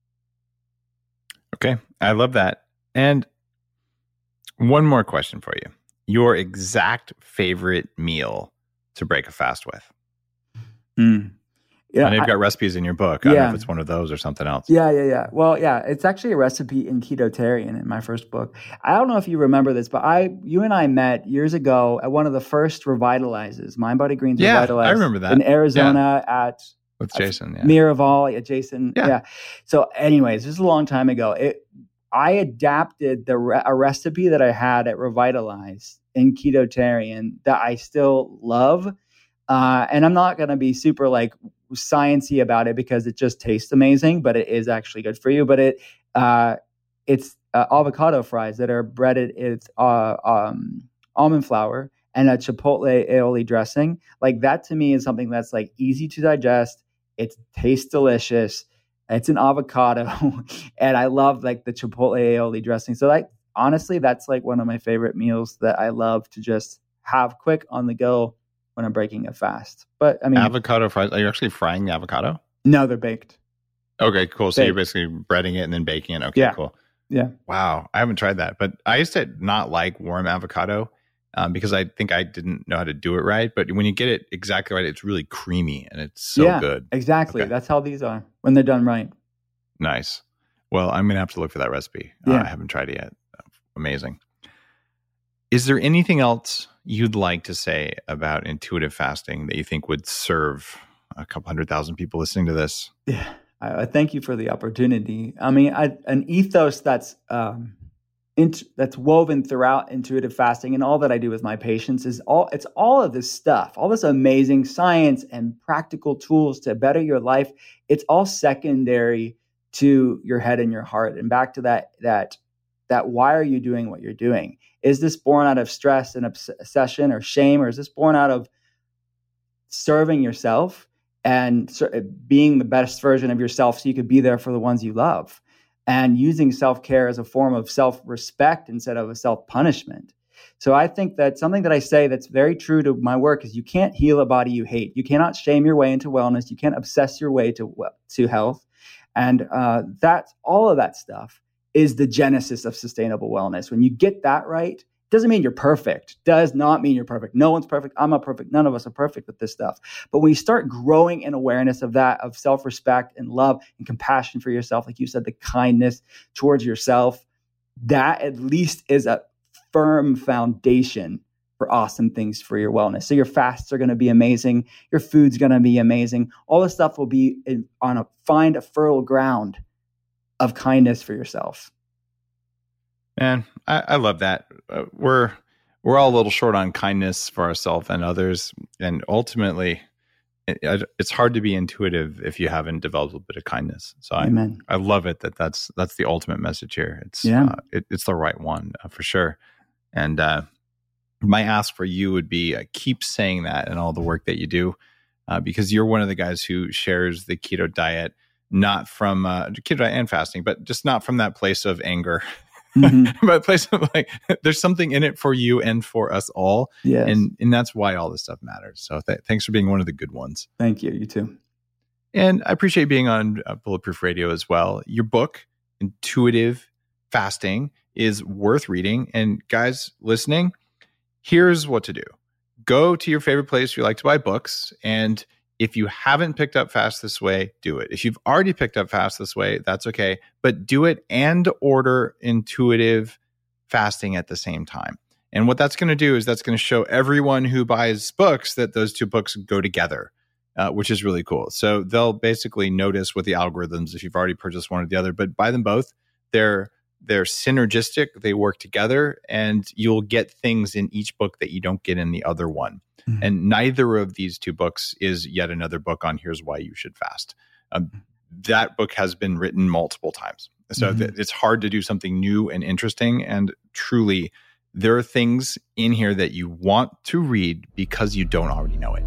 Speaker 1: Okay. I love that. And one more question for you. Your exact favorite meal to break a fast with? Yeah, I know you've got recipes in your book. I don't know if it's one of those or something else.
Speaker 3: Yeah. Well, yeah, it's actually a recipe in Ketotarian in my first book. I don't know if you remember this, but you and I met years ago at one of the first Revitalizes, Mind Body Greens Revitalize.
Speaker 1: I remember that.
Speaker 3: In Arizona
Speaker 1: with Jason,
Speaker 3: Miraval, Jason. Yeah. So anyways, this is a long time ago. I adapted a recipe that I had at Revitalize in Ketotarian that I still love. And I'm not going to be super like sciencey about it, because it just tastes amazing, but it is actually good for you. But it's avocado fries that are breaded with almond flour and a chipotle aioli dressing. Like that to me is something that's like easy to digest. It tastes delicious. It's an avocado, and I love like the chipotle aioli dressing. So like honestly, that's like one of my favorite meals that I love to just have quick on the go when I'm breaking a fast. But I mean,
Speaker 1: avocado fries. Are you actually frying the avocado?
Speaker 3: No, they're baked.
Speaker 1: Okay, cool. So
Speaker 3: Baked.
Speaker 1: you're basically breading it and then baking it. Okay,
Speaker 3: Yeah.
Speaker 1: cool.
Speaker 3: Yeah.
Speaker 1: Wow, I haven't tried that, but I used to not like warm avocado because I think I didn't know how to do it right. But when you get it exactly right, it's really creamy and it's so good.
Speaker 3: Exactly.
Speaker 1: Okay.
Speaker 3: That's how these are when they're done right.
Speaker 1: Nice. Well, I'm gonna have to look for that recipe.
Speaker 3: Yeah.
Speaker 1: I haven't tried it yet. Amazing. Is there anything else you'd like to say about intuitive fasting that you think would serve a couple 100,000 people listening to this?
Speaker 3: Yeah. I thank you for the opportunity. I mean, an ethos that's woven throughout intuitive fasting and all that I do with my patients is all of this stuff, all this amazing science and practical tools to better your life. It's all secondary to your head and your heart. And back to that why are you doing what you're doing? Is this born out of stress and obsession or shame, or is this born out of serving yourself and being the best version of yourself so you could be there for the ones you love, and using self-care as a form of self-respect instead of a self-punishment? So I think that something that I say that's very true to my work is you can't heal a body you hate. You cannot shame your way into wellness. You can't obsess your way to health. And that's all of that stuff is the genesis of sustainable wellness. When you get that right, doesn't mean you're perfect. Does not mean you're perfect. No one's perfect. I'm not perfect. None of us are perfect with this stuff. But when you start growing in awareness of that, of self-respect and love and compassion for yourself, like you said, the kindness towards yourself, that at least is a firm foundation for awesome things for your wellness. So your fasts are going to be amazing. Your food's going to be amazing. All this stuff will be find a fertile ground of kindness for yourself.
Speaker 1: Man, I love that. We're all a little short on kindness for ourselves and others, and ultimately, it's hard to be intuitive if you haven't developed a bit of kindness. So
Speaker 3: Amen.
Speaker 1: I love it that's the ultimate message here. It's it's the right one for sure. And my ask for you would be keep saying that in all the work that you do, because you're one of the guys who shares the keto diet, not from keto diet and fasting, but just not from that place of anger. Mm-hmm. But a place of like, there's something in it for you and for us all.
Speaker 3: Yes.
Speaker 1: And that's why all this stuff matters. So thanks for being one of the good ones.
Speaker 3: Thank you. You too.
Speaker 1: And I appreciate being on Bulletproof Radio as well. Your book, Intuitive Fasting, is worth reading. And guys listening, here's what to do. Go to your favorite place you like to buy books, and if you haven't picked up Fast This Way, do it. If you've already picked up Fast This Way, that's okay. But do it and order Intuitive Fasting at the same time. And what that's going to do is that's going to show everyone who buys books that those two books go together, which is really cool. So they'll basically notice with the algorithms if you've already purchased one or the other, but buy them both. They're synergistic. They work together, and you'll get things in each book that you don't get in the other one. Mm-hmm. And neither of these two books is yet another book on here's why you should fast. That book has been written multiple times. So it's hard to do something new and interesting. And truly, there are things in here that you want to read because you don't already know it.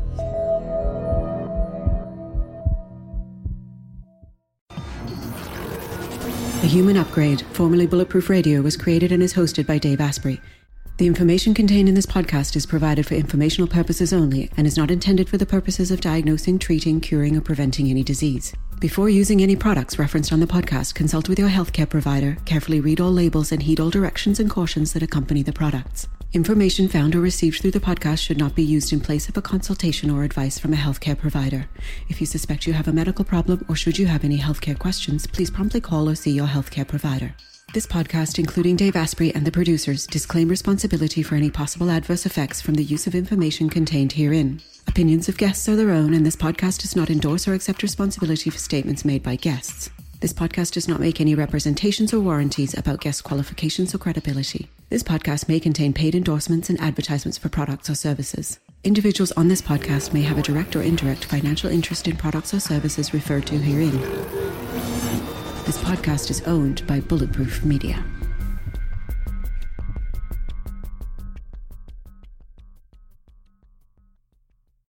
Speaker 2: The Human Upgrade, formerly Bulletproof Radio, was created and is hosted by Dave Asprey. The information contained in this podcast is provided for informational purposes only and is not intended for the purposes of diagnosing, treating, curing, or preventing any disease. Before using any products referenced on the podcast, consult with your healthcare provider, carefully read all labels, and heed all directions and cautions that accompany the products. Information found or received through the podcast should not be used in place of a consultation or advice from a healthcare provider. If you suspect you have a medical problem or should you have any healthcare questions, please promptly call or see your healthcare provider. This podcast, including Dave Asprey and the producers, disclaim responsibility for any possible adverse effects from the use of information contained herein. Opinions of guests are their own, and this podcast does not endorse or accept responsibility for statements made by guests. This podcast does not make any representations or warranties about guest qualifications or credibility. This podcast may contain paid endorsements and advertisements for products or services. Individuals on this podcast may have a direct or indirect financial interest in products or services referred to herein. This podcast is owned by Bulletproof Media.